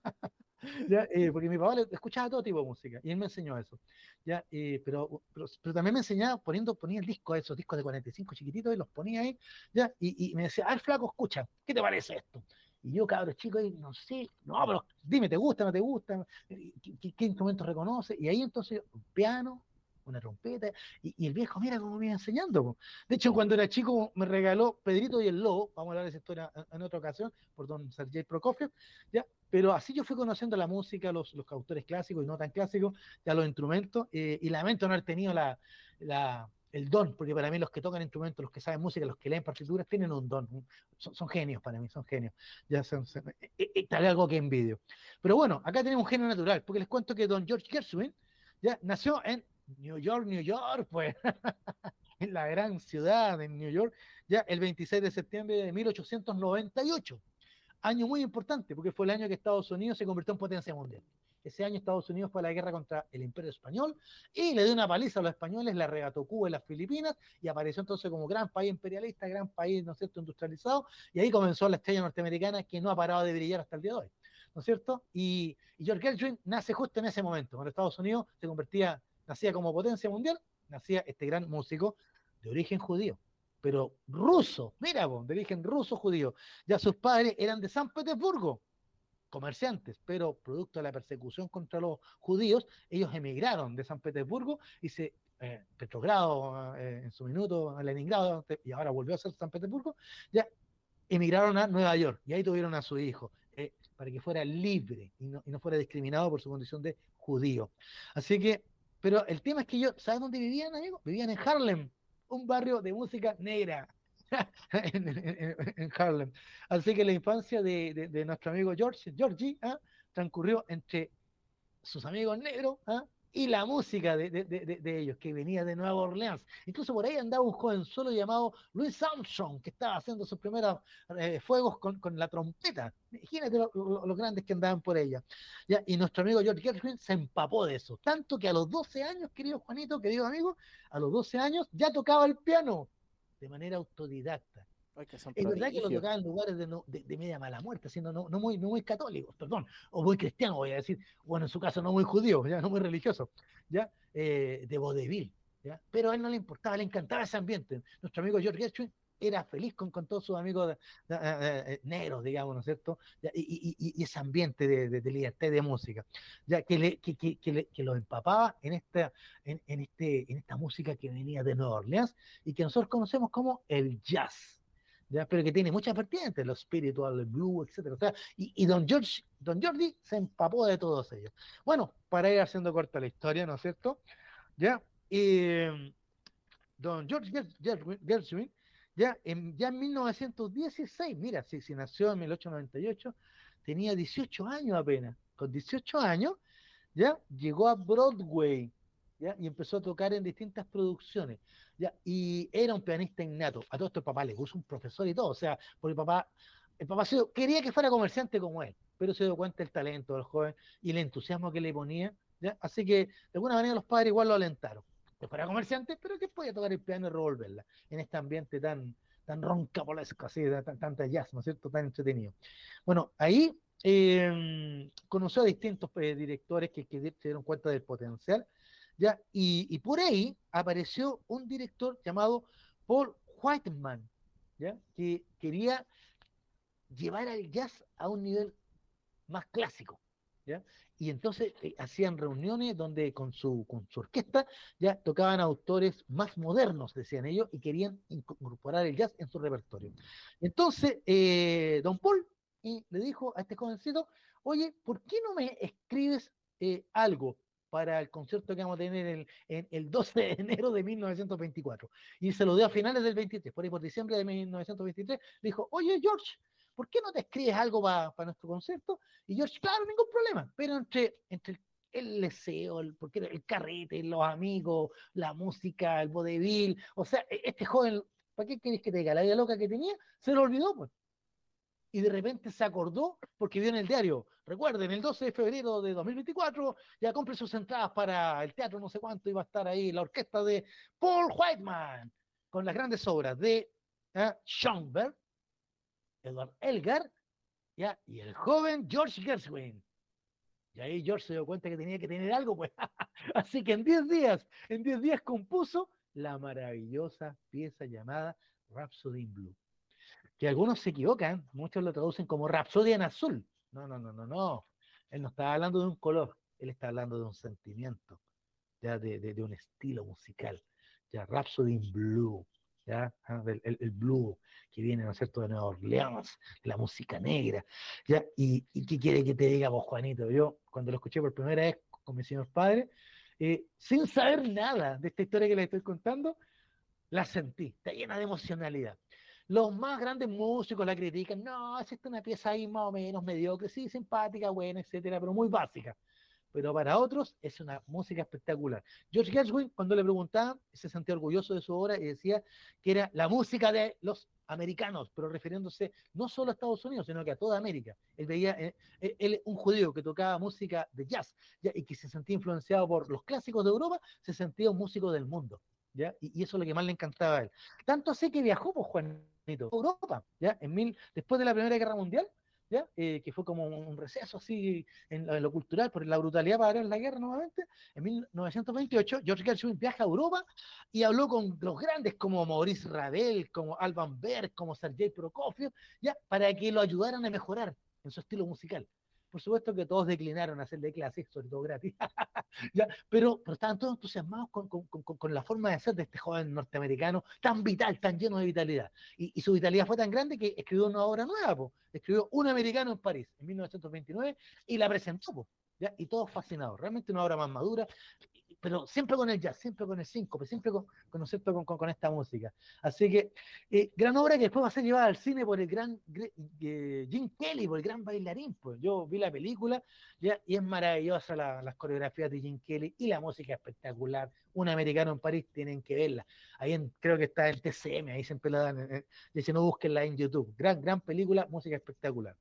¿Ya? Eh, porque mi papá le, escuchaba todo tipo de música y él me enseñó eso. ¿Ya? Eh, pero, pero, pero, también me enseñaba poniendo, ponía el disco, esos discos de cuarenta y cinco chiquititos y los ponía ahí, ¿ya? Y, y me decía, ah, flaco, escucha, ¿qué te parece esto? Y yo, cabros chicos, no sé, no, pero dime, ¿te gusta, no te gusta? ¿Qué, qué, qué instrumento reconoce? Y ahí entonces, un piano, una trompeta, y, y el viejo, mira cómo me iba enseñando. Po. De hecho, cuando era chico, me regaló Pedrito y el Lobo, vamos a hablar de esa historia en, en otra ocasión, por don Sergei Prokofiev, ¿ya? Pero así yo fui conociendo la música, los, los autores clásicos y no tan clásicos, ya los instrumentos, eh, y lamento no haber tenido la, la, el don, porque para mí los que tocan instrumentos, los que saben música, los que leen partituras, tienen un don, son, son genios para mí, son genios. Ya son, son, eh, eh, tal algo que envidio. Pero bueno, acá tenemos un genio natural, porque les cuento que don George Gershwin ya nació en New York, New York, pues, en la gran ciudad de New York, ya el veintiséis de septiembre de mil ochocientos noventa y ocho. Año muy importante, porque fue el año que Estados Unidos se convirtió en potencia mundial. Ese año Estados Unidos fue a la guerra contra el Imperio Español y le dio una paliza a los españoles, le arrebató Cuba y las Filipinas y apareció entonces como gran país imperialista, gran país, ¿no es cierto?, industrializado, y ahí comenzó la estrella norteamericana que no ha parado de brillar hasta el día de hoy, ¿no es cierto? Y, y George Gershwin nace justo en ese momento, cuando Estados Unidos se convertía, nacía como potencia mundial, nacía este gran músico de origen judío. pero ruso, mira, vos, de origen ruso-judío. Ya sus padres eran de San Petersburgo, comerciantes, pero producto de la persecución contra los judíos, ellos emigraron de San Petersburgo y se, eh, Petrogrado eh, en su minuto, a Leningrado, y ahora volvió a ser San Petersburgo, ya emigraron a Nueva York y ahí tuvieron a su hijo, eh, para que fuera libre y no, y no fuera discriminado por su condición de judío. Así que, pero el tema es que yo, ¿sabes dónde vivían, amigos? Vivían en Harlem, un barrio de música negra. en, en, en, Harlem. Así que la infancia de, de, de nuestro amigo George, Georgie, ¿ah? transcurrió entre sus amigos negros ¿ah? y la música de, de, de, de, ellos, que venía de Nueva Orleans. Incluso por ahí andaba un joven solo llamado Louis Armstrong, que estaba haciendo sus primeros eh, fuegos con, con la trompeta. Imagínate los lo, lo grandes que andaban por ella. ¿Ya? Y nuestro amigo George Gershwin se empapó de eso. Tanto que a los doce años, querido Juanito, querido amigo, a los doce años ya tocaba el piano de manera autodidacta. Ay, que son es verdad que lo prodigios. tocaba en lugares de, no, de, de media mala muerte, siendo no, no, muy, no muy católicos, perdón, o muy cristianos, voy a decir, bueno, en su caso no muy judíos, ya no muy religiosos, ya, eh, de vodevil, ya, pero a él no le importaba, le encantaba ese ambiente. Nuestro amigo George Gershwin era feliz con, con todos sus amigos de, de, de, de, negros, digamos, ¿no es cierto? Ya, y, y, y, ese ambiente de, de, de libertad y de música, ya que, le, que, que, que, le, que lo empapaba en esta, en, en, este, en esta música que venía de Nueva Orleans y que nosotros conocemos como el jazz. ¿Ya? Pero que tiene muchas vertientes, lo spiritual, el blue, etcétera. O sea, y, y don George, don Jordi se empapó de todos ellos. Bueno, para ir haciendo corta la historia, ¿no es cierto? Ya, eh, don George Gershwin, ya en, ya en mil novecientos dieciséis, mira, si, si nació en mil ochocientos noventa y ocho, tenía dieciocho años apenas. Con dieciocho años, ya llegó a Broadway. ¿Ya? Y empezó a tocar en distintas producciones, ¿ya? Y era un pianista innato. A todo esto el papá le puso un profesor y todo, o sea, porque el papá, el papá se, quería que fuera comerciante como él, pero se dio cuenta del talento del joven y el entusiasmo que le ponía, ¿ya? Así que de alguna manera los padres igual lo alentaron, que fuera comerciante, pero que podía tocar el piano y revolverla en este ambiente tan, tan roncapolesco, así, tan, tanta jazz, ¿no es cierto?, tan entretenido. Bueno, ahí eh, conoció a distintos eh, directores que, que se dieron cuenta del potencial. ¿Ya? Y, y por ahí apareció un director llamado Paul Whiteman, ¿ya? Que quería llevar al jazz a un nivel más clásico, ¿ya? Y entonces eh, hacían reuniones donde con su, con su orquesta ya tocaban autores más modernos, decían ellos, y querían incorporar el jazz en su repertorio. Entonces, eh, don Paul y le dijo a este jovencito, oye, ¿por qué no me escribes eh, algo para el concierto que vamos a tener el, en, el doce de enero de mil novecientos veinticuatro? Y se lo dio a finales del veintitrés, por ahí por diciembre de mil novecientos veintitrés, le dijo, oye, George, ¿por qué no te escribes algo para pa nuestro concierto? Y George, claro, ningún problema, pero entre, entre el deseo, el, porque el carrete, los amigos, la música, el vodevil, o sea, este joven, ¿para qué querés que te diga? La vida loca que tenía, se lo olvidó, pues. Y de repente se acordó porque vio en el diario, recuerden, el doce de febrero de dos mil veinticuatro, ya compre sus entradas para el teatro, no sé cuánto, iba a estar ahí la orquesta de Paul Whiteman, con las grandes obras de ¿eh? Schoenberg, Edward Elgar, ¿ya? Y el joven George Gershwin. Y ahí George se dio cuenta que tenía que tener algo, pues. Así que en diez días, en diez días compuso la maravillosa pieza llamada Rhapsody in Blue. Que algunos se equivocan, muchos lo traducen como Rapsodia en azul. No, no, no, no, no. Él no está hablando de un color, él está hablando de un sentimiento, ya de, de, de un estilo musical. Ya Rhapsody in Blue. ¿Ya? El, el, el blue que viene, ¿no es cierto?, de Nueva Orleans, la música negra, ¿ya? Y, y ¿qué quiere que te diga vos, Juanito? Yo, cuando lo escuché por primera vez con mis señores padres, eh, sin saber nada de esta historia que les estoy contando, la sentí, está llena de emocionalidad. Los más grandes músicos la critican, no, es esta una pieza ahí más o menos mediocre, sí, simpática, buena, etcétera, pero muy básica. Pero para otros es una música espectacular. George Gershwin, cuando le preguntaban, se sentía orgulloso de su obra y decía que era la música de los americanos, pero refiriéndose no solo a Estados Unidos, sino que a toda América. Él veía, eh, él, un judío que tocaba música de jazz, ¿ya? Y que se sentía influenciado por los clásicos de Europa, se sentía un músico del mundo, ¿ya? Y, y eso es lo que más le encantaba a él. Tanto así que viajó, pues, Juanito, a Europa, ¿ya? En mil, después de la Primera Guerra Mundial, ¿ya? Eh, que fue como un, un receso así en lo, en lo cultural, por la brutalidad para ganar la guerra nuevamente. En mil novecientos veintiocho, George Gershwin viaja a Europa y habló con los grandes como Maurice Ravel, como Alban Berg, como Sergei Prokofiev, ¿ya? Para que lo ayudaran a mejorar en su estilo musical. Por supuesto que todos declinaron hacerle clases, sobre todo gratis, ¿ya? Pero, pero estaban todos entusiasmados con, con, con, con, la forma de ser de este joven norteamericano tan vital, tan lleno de vitalidad. Y, y su vitalidad fue tan grande que escribió una obra nueva, po. Escribió Un americano en París, en mil novecientos veintinueve, y la presentó, po, ¿ya? Y todos fascinados. Realmente una obra más madura, pero siempre con el jazz, siempre con el síncope, siempre con, con, con, con, con esta música. Así que, eh, gran obra que después va a ser llevada al cine por el gran eh, Gene Kelly, por el gran bailarín. Pues yo vi la película, ¿ya? Y es maravillosa la, las coreografías de Gene Kelly y la música espectacular. Un americano en París, tienen que verla. Ahí en, creo que está en T C M, ahí siempre la dan. Eh, y si no, búsquenla en YouTube. Gran, gran película, música espectacular.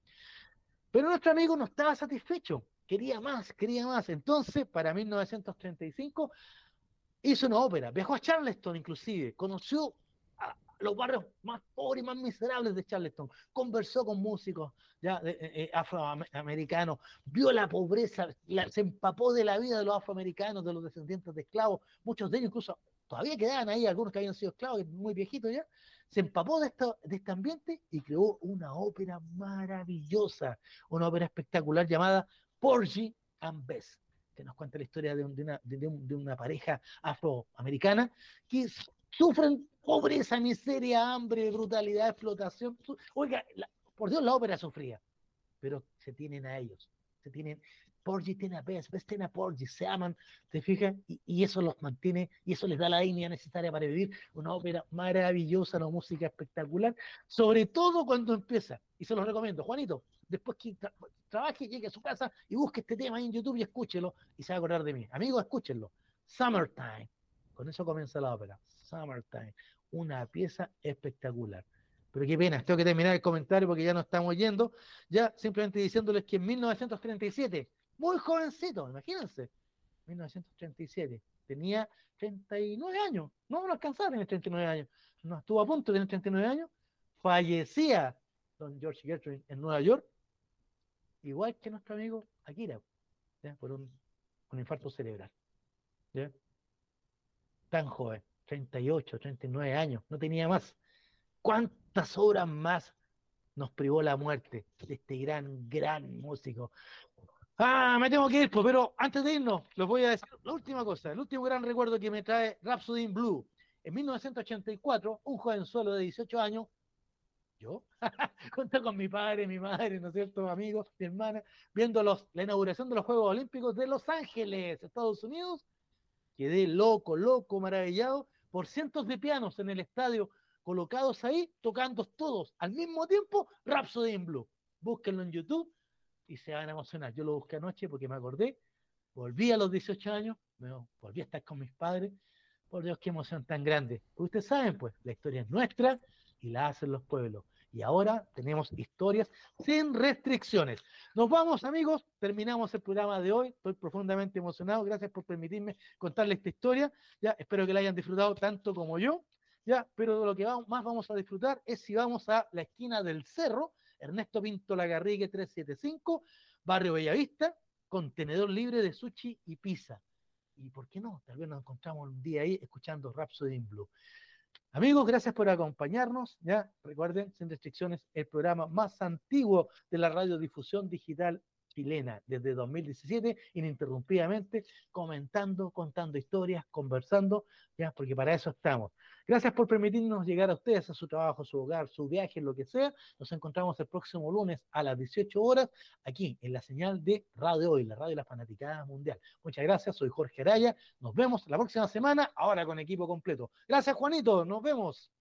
Pero nuestro amigo no estaba satisfecho, quería más, quería más. Entonces, para mil novecientos treinta y cinco, hizo una ópera, viajó a Charleston inclusive, conoció a los barrios más pobres y más miserables de Charleston, conversó con músicos ya eh, eh, afroamericanos, vio la pobreza, la, se empapó de la vida de los afroamericanos, de los descendientes de esclavos, muchos de ellos incluso todavía quedaban ahí, algunos que habían sido esclavos, muy viejitos ya, se empapó de, esto, de este ambiente y creó una ópera maravillosa, una ópera espectacular llamada Porgy and Bess, que nos cuenta la historia de, un, de, una, de, un, de una pareja afroamericana que sufren pobreza, miseria, hambre, brutalidad, explotación. Oiga, la, por Dios, la ópera sufría, pero se tienen a ellos, se tienen, Porgy tiene a Bess, Bess tiene a Porgy, se aman, ¿te fijas? Y, y eso los mantiene, y eso les da la dignidad necesaria para vivir una ópera maravillosa, una música espectacular, sobre todo cuando empieza, y se los recomiendo, Juanito, después que tra trabaje, llegue a su casa y busque este tema ahí en YouTube y escúchelo, y se va a acordar de mí. Amigos, escúchenlo. Summertime, con eso comienza la ópera, Summertime, una pieza espectacular. Pero qué pena, tengo que terminar el comentario porque ya no estamos yendo, ya simplemente diciéndoles que en mil novecientos treinta y siete, muy jovencito, imagínense, mil novecientos treinta y siete, tenía treinta y nueve años, no, no alcanzaba a tener treinta y nueve años, no estuvo a punto de tener treinta y nueve años, fallecía don George Gershwin en Nueva York, igual que nuestro amigo Akira, ¿ya? Por un, un infarto cerebral, ¿ya? Tan joven, treinta y ocho, treinta y nueve años, no tenía más. ¿Cuántas obras más nos privó la muerte de este gran, gran músico? Ah, me tengo que ir, pues, pero antes de irnos, les voy a decir la última cosa, el último gran recuerdo que me trae Rhapsody in Blue. En mil novecientos ochenta y cuatro, un joven solo de dieciocho años, yo, junto con mi padre, mi madre, ¿no es cierto?, amigos, mi hermana, viendo los, la inauguración de los Juegos Olímpicos de Los Ángeles, Estados Unidos, quedé loco, loco, maravillado por cientos de pianos en el estadio colocados ahí, tocando todos al mismo tiempo Rhapsody in Blue. Búsquenlo en YouTube y se van a emocionar. Yo lo busqué anoche porque me acordé, volví a los dieciocho años, me volví a estar con mis padres. Por Dios, qué emoción tan grande. Ustedes saben, pues, la historia es nuestra y la hacen los pueblos. Y ahora tenemos historias sin restricciones. Nos vamos, amigos. Terminamos el programa de hoy. Estoy profundamente emocionado. Gracias por permitirme contarles esta historia. Ya, espero que la hayan disfrutado tanto como yo. Ya, pero lo que vamos, más vamos a disfrutar es si vamos a la esquina del cerro, Ernesto Pinto Lagarrigue trescientos setenta y cinco, Barrio Bellavista, contenedor libre de sushi y pizza. Y por qué no, tal vez nos encontramos un día ahí escuchando Rhapsody in Blue. Amigos, gracias por acompañarnos. Ya recuerden, Sin Restricciones, el programa más antiguo de la radiodifusión digital chilena, desde dos mil diecisiete, ininterrumpidamente, comentando, contando historias, conversando, ya, porque para eso estamos. Gracias por permitirnos llegar a ustedes, a su trabajo, a su hogar, su viaje, lo que sea. Nos encontramos el próximo lunes a las dieciocho horas, aquí en la señal de Radio Hoy, la radio de la fanaticada mundial. Muchas gracias, soy Jorge Araya. Nos vemos la próxima semana, ahora con equipo completo. Gracias, Juanito, nos vemos.